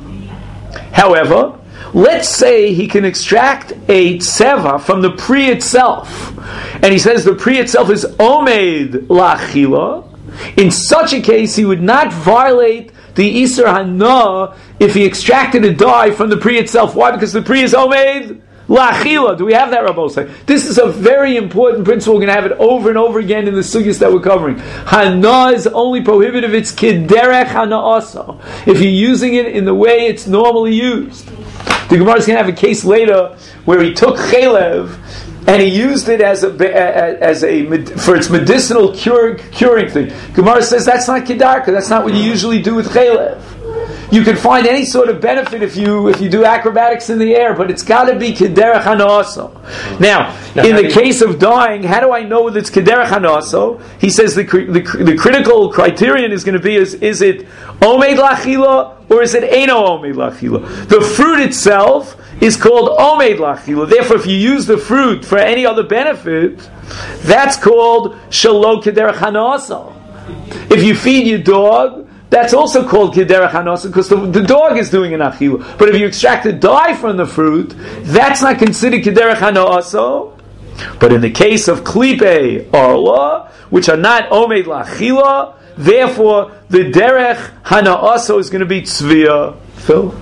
However, let's say he can extract a tseva from the pri itself, and he says the pri itself is omed lachila. In such a case, he would not violate the Isur Hana if he extracted a dye from the pri itself. Why? Because the pri is omed lachila. Do we have that, Rabbosai? This is a very important principle. We're going to have it over and over again in the sugyas that we're covering. Hana is only prohibited if it's kiderech hana asa, if you're using it in the way it's normally used. The Gemara is going to have a case later where he took chelev and he used it as a as a for its medicinal cure, curing thing. Gemara says that's not kedarka. That's not what you usually do with chelev. You can find any sort of benefit if you if you do acrobatics in the air, but it's got to be kederech hanaso. Now, now, in the case of dying, how do I know that it's kederech hanaso? He says the, the the critical criterion is going to be is is it omed lachila or is it eno omed lachila? The fruit itself is called omed lachila. Therefore, if you use the fruit for any other benefit, that's called shelo kederech hanaso. If you feed your dog, that's also called kederech hanasa because the, the dog is doing an achila. But if you extract the dye from the fruit, that's not considered kederech hanasa. But in the case of klipe arla, which are not omed lachila, therefore the derech hanasa is going to be tzviyah. Phil?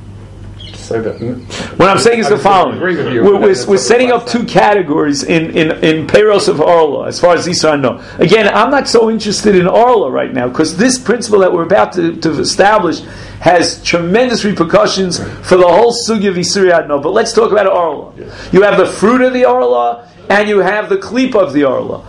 What I'm saying is the following: we're, we're, we're setting up two categories in in in peiros of Arla as far as Yisrael know. Again, I'm not so interested in Arla right now because this principle that we're about to, to establish has tremendous repercussions for the whole sugya of Yisrael know. But let's talk about Arla. You have the fruit of the Arla and you have the klipa of the Arla.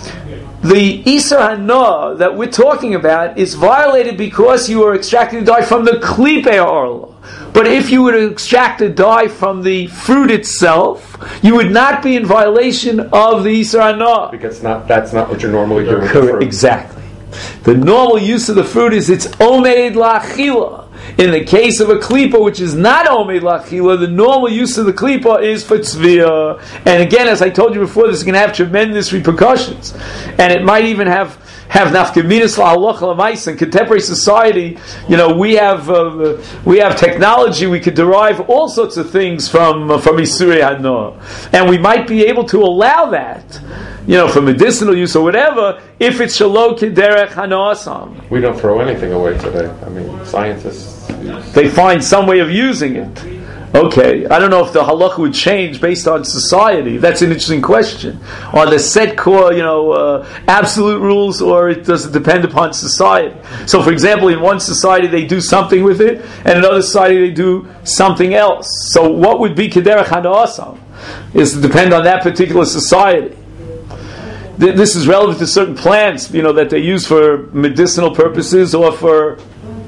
The Isur Hana that we're talking about is violated because you are extracting the dye from the klipe Arla. But if you were to extract a dye from the fruit itself, you would not be in violation of the Isur Hana. Because not, that's not what you're normally doing with Correct, the fruit. Exactly. The normal use of the fruit is it's omed lachila. In the case of a klipa, which is not omed lachila, the normal use of the klipa is for tzviyah. And again, as I told you before, this is going to have tremendous repercussions. And it might even have have nafkaminas la'aloch l'mais. In contemporary society, you know, we have uh, we have technology. We could derive all sorts of things from uh, from Isurei Hana, and we might be able to allow that, you know, for medicinal use or whatever, if it's shelo kederech hanasam. We don't throw anything away today. I mean, scientists use. They find some way of using it. Okay, I don't know if the halacha would change based on society. That's an interesting question. Are there set core, you know, uh, absolute rules, or it, does it depend upon society? So, for example, in one society they do something with it, and in another society they do something else. So, what would be kederech hanasam? Is to depend on that particular society. This is relevant to certain plants, you know, that they use for medicinal purposes or for,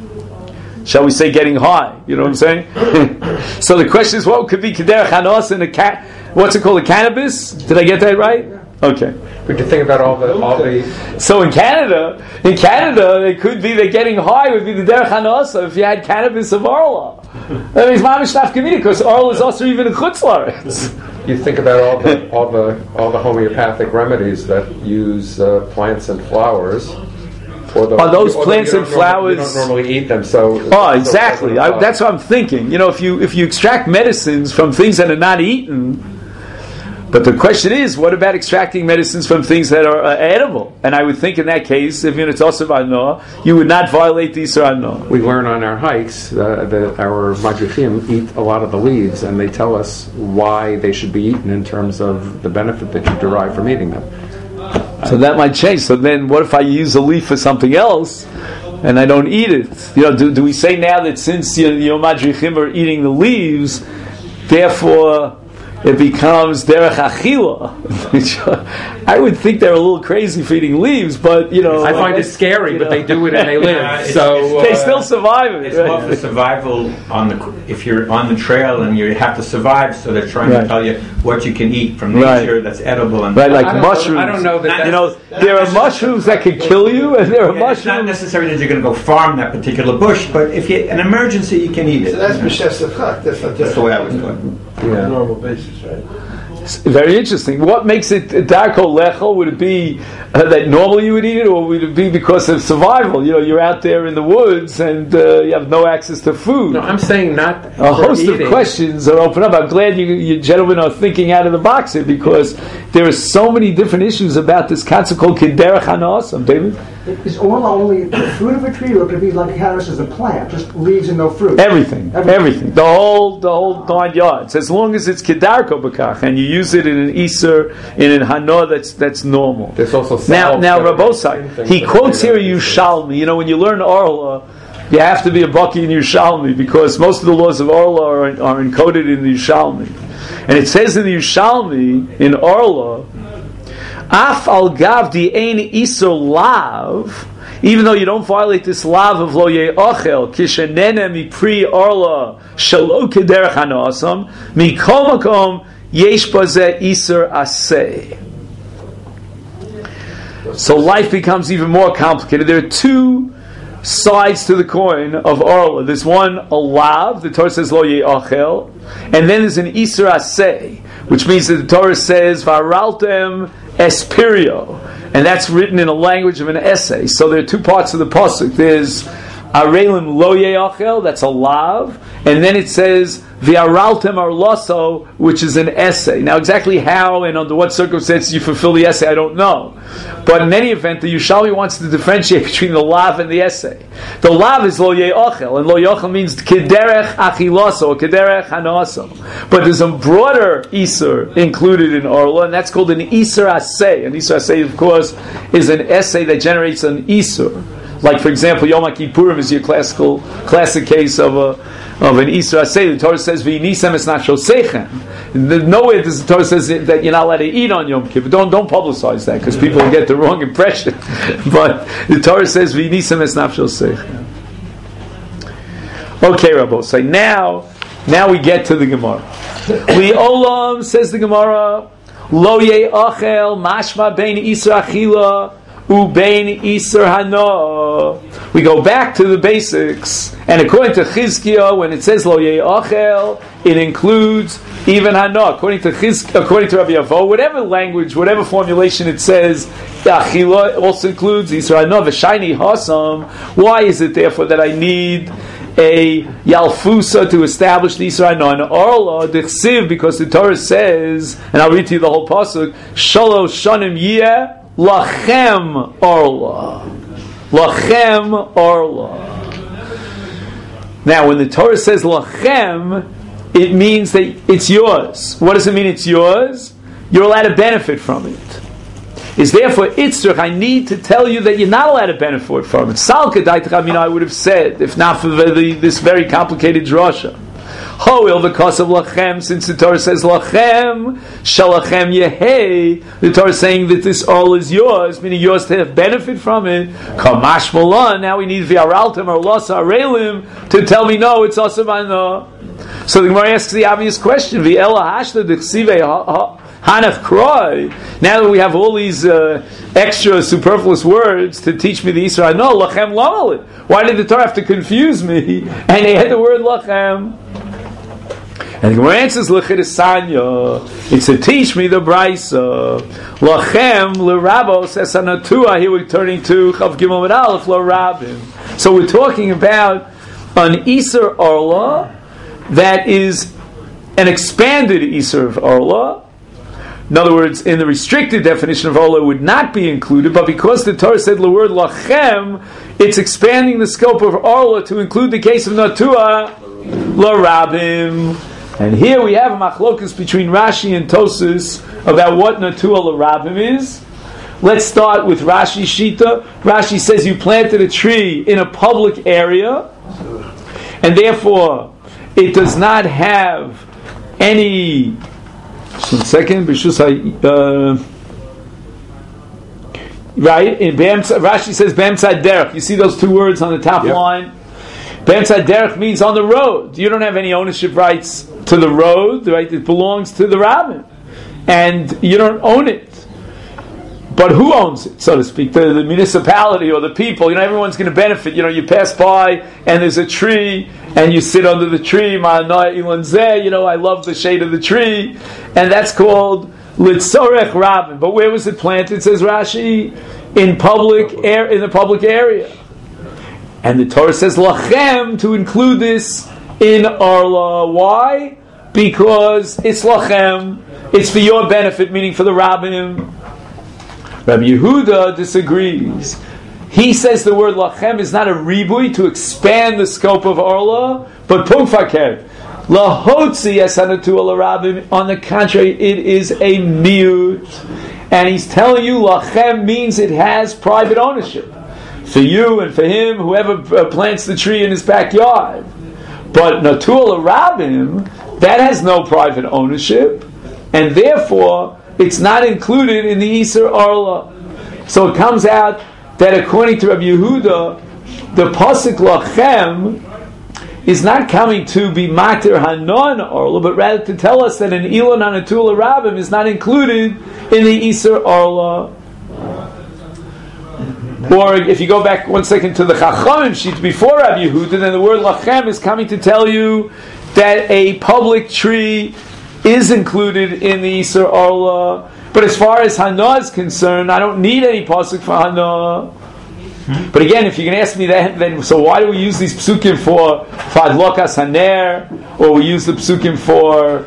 shall we say, getting high? You know what I'm saying? So the question is, what could be kederech hanas in a cat? What's it called? A cannabis? Did I get that right? Okay. We could think about all the all the. So in Canada, in Canada, it could be that getting high would be the derech hanasa if you had cannabis of Arla. That means mamish nafkamina because Arla is also even in Chutz La'aretz. You think about all the all the all the homeopathic remedies that use uh, plants and flowers Or the, are those or the- plants you and don't norm- flowers? You don't normally eat them, so. Oh, so exactly. it doesn't I, apply. that's what I'm thinking. You know, if you if you extract medicines from things that are not eaten, but the question is, what about extracting medicines from things that are uh, edible? And I would think in that case, if it's also no, you would not violate the Isra no. We learn on our hikes uh, that our madrichim eat a lot of the leaves, and they tell us why they should be eaten in terms of the benefit that you derive from eating them. So that might change. So then, what if I use a leaf for something else, and I don't eat it? You know, do, do we say now that since your, your madrichim are eating the leaves, therefore it becomes derech achila? I would think they're a little crazy for eating leaves, but you know, I find it scary, you but know. they do it and they live. Yeah, it's- so it's- They uh, still survive it. It's right? more for survival on the. If you're on the trail and you have to survive, so they're trying Right. to tell you what you can eat from Right. nature that's edible and Right, like I don't- mushrooms. I don't know that You know, that's- there are mushrooms that could kill you, and there are Yeah, it's not mushrooms. necessary that you're going to go farm that particular bush, but if you an emergency, you can eat it. So that's B'Shef Sefchak. That's not That's the way I was taught. on a normal basis, right? Very interesting. What makes it darko lechel? Would it be uh, that normally you would eat it, or would it be because of survival? You know, you're out there in the woods and uh, you have no access to food. no, I'm saying not A for host eating. of questions are open up. I'm glad you, you gentlemen are thinking out of the box here, because there are so many different issues about this concept called kiderech hanasam. David, Is orla only the fruit of a tree, or could it be like cannabis as a plant, just leaves and no fruit? everything, Everything. everything, the whole, the whole nine yards. As long as it's kedarko b'kach, and you use it in an iser, in an hana, that's that's normal. There's also Now, salves now, that are Rabosai, things he that quotes are- here a Yushalmi. You know, when you learn Orla, you have to be a Baki in Yushalmi, because most of the laws of Orla are, are encoded in the Yushalmi. And it says in the Yushalmi, in Orla, Af al gav di ein iser lav, even though you don't violate this lav of lo ye'ochel, kishenene mi pri Orla, shalo kederech hanasam, mikol makom, yesh bazeh iser aseh. So life becomes even more complicated. There are two sides to the coin of Orla. There's one, a lav, the Torah says lo ye'achel, and then there's an iser aseh, which means that the Torah says varaltem espirio, and that's written in a language of an essay. So there are two parts of the pasuk. There's arelim lo ye'achel, that's a lav, and then it says V'araltem arloso, which is an essay. Now, exactly how and under what circumstances you fulfill the essay, I don't know. But in any event, the Yushalmi wants to differentiate between the lav and the essay. The lav is lo ye'ochel, and lo ye'ochel means kederech achiloso, or kederech hanaso. But there's a broader iser included in Orla, and that's called an iser asay. An iser asay, of course, is an essay that generates an iser. Like, for example, Yom Kippurim is your classical, classic case of a of an Isra Aseh. The Torah says, "V'yinisem es nafsho seichem." Nowhere does the Torah says that you're not allowed to eat on Yom Kippur. Don't don't publicize that, because people will get the wrong impression. But the Torah says, "V'yinisem es nafsho seichem." Okay, Rabbi. So now, now we get to the Gemara. Li'olam, says the Gemara, Lo ye'achel mashma bein Isra achila ubein Isra hana. We go back to the basics, and according to Chizkiah, when it says Lo ye'achel, it includes even hana. According to Chiz, according to Rabbi Avo, whatever language, whatever formulation it says, achila also includes Isra hana. V'shayni hasam. Why is it therefore that I need a Yalfusa to establish the Yisrael non Orla Dichsiv, because the Torah says, and I'll read to you the whole pasuk, Shalosh Shanim Yeh Lachem Orla, Lachem Orla. Now, when the Torah says Lachem, it means that it's yours. What does it mean? It's yours. You're allowed to benefit from it. Is therefore itzrich. I need to tell you that you're not allowed to benefit from it. Salka daitach, I would have said, if not for the, the, this very complicated drasha. Hoil because of lachem, since the Torah says lachem, shalachem yehei, the Torah is saying that this all is yours, meaning yours to have benefit from it. Kamash malan. Now we need v'araltem or losa arelim to tell me no, it's asavana. So the Gemara asks the obvious question: v'ela hashla d'chsivei Hanach Kroi. Now that we have all these uh, extra superfluous words to teach me the Yisrael, no, Lachem Lamalid. Why did the Torah have to confuse me and they had the word Lachem? And the Gemara answers, L'chidasanya, it's to teach me the Braisa. Lachem, l'rabos, esanatua, here we're turning to Chav Gimel Med Aleph, l'rabim. So we're talking about an Iser Orla that is an expanded Iser of Orla. In other words, in the restricted definition of Orla, it would not be included, but because the Torah said the word Lachem, it's expanding the scope of Orla to include the case of Natua, l'rabim. And here we have a machlokus between Rashi and Tosas about what Natua l'rabim is. Let's start with Rashi Shita. Rashi says you planted a tree in a public area, and therefore it does not have any. Just one second. Uh, right? In Be'emtza, Rashi says Be'emtza derech. You see those two words on the top yep. line? Be'emtza derech means on the road. You don't have any ownership rights to the road, right? It belongs to the rabbin, and you don't own it. But who owns it, so to speak? The, the municipality or the people. You know, everyone's going to benefit. You know, you pass by and there's a tree and you sit under the tree. You know, I love the shade of the tree, and that's called litzorech rabbin. But where was it planted? Says Rashi, in public air, in the public area. And the Torah says lachem to include this in Arla. Why? Because it's lachem. It's for your benefit, meaning for the rabbin. Rabbi Yehuda disagrees. He says the word lachem is not a ribui to expand the scope of Arla, but pumfaker. Lahotzi esanatu alarabim. On the contrary, it is a miut, and he's telling you lachem means it has private ownership for you and for him, whoever plants the tree in his backyard. But natul arabim, that has no private ownership, and therefore it's not included in the Iser Arla. So it comes out that according to Rabbi Yehuda, the pasuk lachem is not coming to be matir hanon Arla, but rather to tell us that an Elon Hanatul Arabim is not included in the Iser Arla. Or if you go back one second to the Chachamim sheet before Rabbi Yehuda, then the word lachem is coming to tell you that a public tree is included in the Iser Arla. But as far as Hana is concerned, I don't need any pasuk for Hana. Hmm? But again, if you're going to ask me that, then so why do we use these psukim for Fadlokas Haner, or we use the psukim for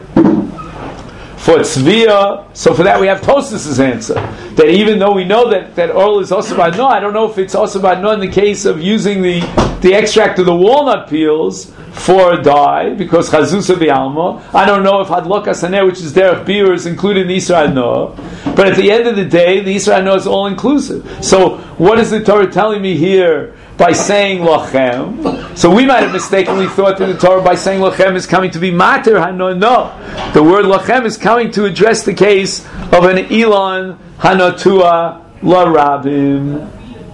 for Tzviya? So for that we have Tosas' answer, that even though we know that, that Arla is also by no, I don't know if it's also by no in the case of using the, the extract of the walnut peels for a dye, because Chazusa B'Alma. I don't know if Hadlokas Haner, which is Derech Biur, is included in the Isra Hanoah. But at the end of the day, the Isra Hanoah is all inclusive. So what is the Torah telling me here by saying Lachem? So we might have mistakenly thought that the Torah by saying Lachem is coming to be Mater Hanoah. No. The word Lachem is coming to address the case of an Elon Hanatua Larabim.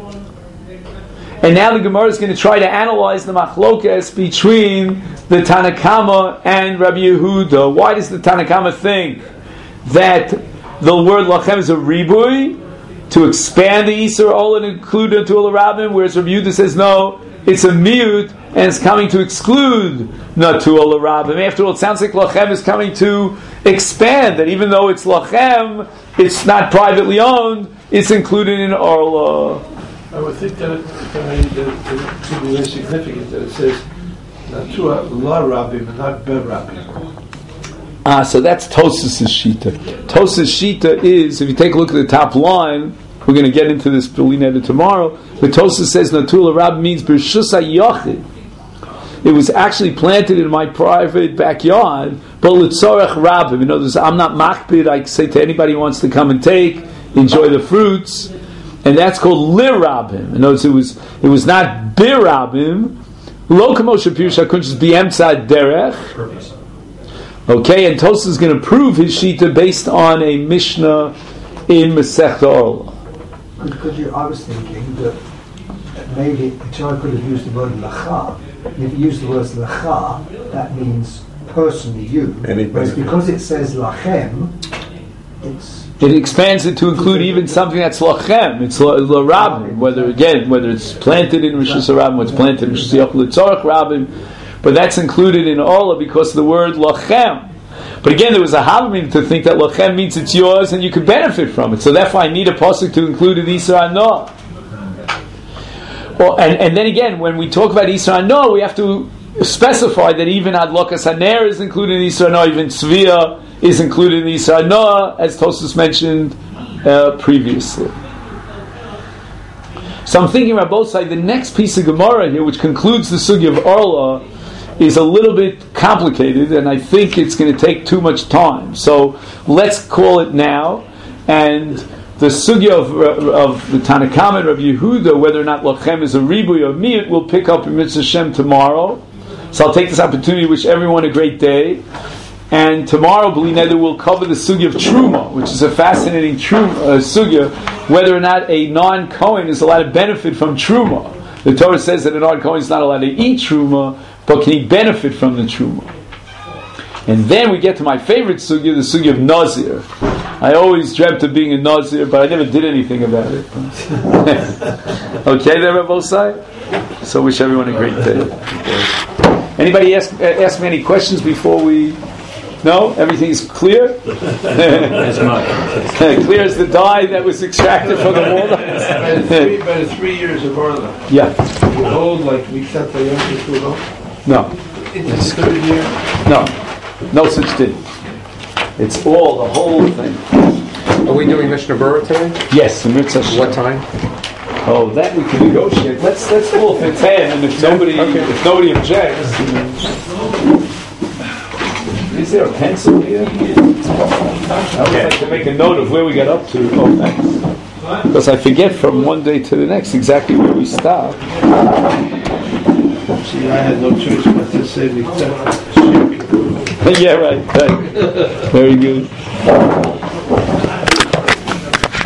And now the Gemara is going to try to analyze the machlokas between the Tanakama and Rabbi Yehuda. Why does the Tanakama think that the word lachem is a ribui to expand the Iser Ola and include it to a Rabbim, whereas Rabbi Yehuda says no, it's a miut and it's coming to exclude Natul Rabbim. After all, it sounds like lachem is coming to expand, that even though it's lachem, it's not privately owned, it's included in Orla. I would think that it, that it, that it should be very significant that it says Natua La Rabbim and not Be Rabbim. Ah, so that's Tosas' Shita. Tosas' Shita is, if you take a look at the top line, we're going to get into this Berlin tomorrow, but Tosas says Natul Rabbim means B'Shusa Yochid. It was actually planted in my private backyard, but L'Tzorech Rabbim. In other words, I'm not machbid, I say to anybody who wants to come and take, enjoy the fruits. And that's called lirabim. In other words, it was it was not birabim. Lo kamosha pirush hakunchis biemtzad derech. Okay, and Tosas is going to prove his shita based on a mishnah in Masechta Orla. Because you, I was thinking that maybe the Torah could have used the word lacha. And if you use the word lacha, that means personally you. Whereas because it says lachem, it's it expands it to include even something that's lachem. It's l'rabim. Whether again, whether it's planted in Rishus Rabim, whether it's planted in Rishus Yochel Tzorech Rabim, but that's included in Orla because of the word lochem. But again, there was a Havamina to think that lochem means it's yours and you could benefit from it. So therefore I need a pasuk to include in Isra Noah. Well, and, and then again, when we talk about Isra Noah, we have to specify that even Adlokas Haner is included in Isra Noah, even Tzviya is included in Isra Noah, as Tosfos mentioned uh, previously. So I'm thinking about both sides. The next piece of Gemara here, which concludes the sugya of Orla, is a little bit complicated, and I think it's going to take too much time. So let's call it now. And the sugya of, of the Tanakhama of Yehuda, whether or not lochem is a ribuy or miyut, we'll pick up in Mitzvah Shem tomorrow. So I'll take this opportunity to wish everyone a great day. And tomorrow, B'li Neder, we'll cover the sugya of Truma, which is a fascinating truma, uh, sugya, whether or not a non-Kohen is allowed to benefit from Truma. The Torah says that a non-Kohen is not allowed to eat Truma, but can he benefit from the Truma? And then we get to my favorite sugya, the sugya of Nazir. I always dreamt of being a Nazir, but I never did anything about it. Okay, there, Rabbi Osai? So wish everyone a great day. Anybody ask, uh, ask me any questions before we... No? Everything's clear? As much. Clear as the dye that was extracted from the walnut? By the three, by the three years of Orla, Yeah. you hold like we sent the young people. No. Into the third year. No. No such thing. It's all, the whole thing. Are we doing Mishnah Berurah today? Yes, the mitzvah. What time? Oh, that we can negotiate. Let's let's call for ten, and if nobody Okay. if nobody objects. Is there a pencil here? I would like to make a note of where we got up to. Oh, thanks. Because I forget from one day to the next exactly where we stop. See, I had no choice but to say we Yeah, right. right. Very good.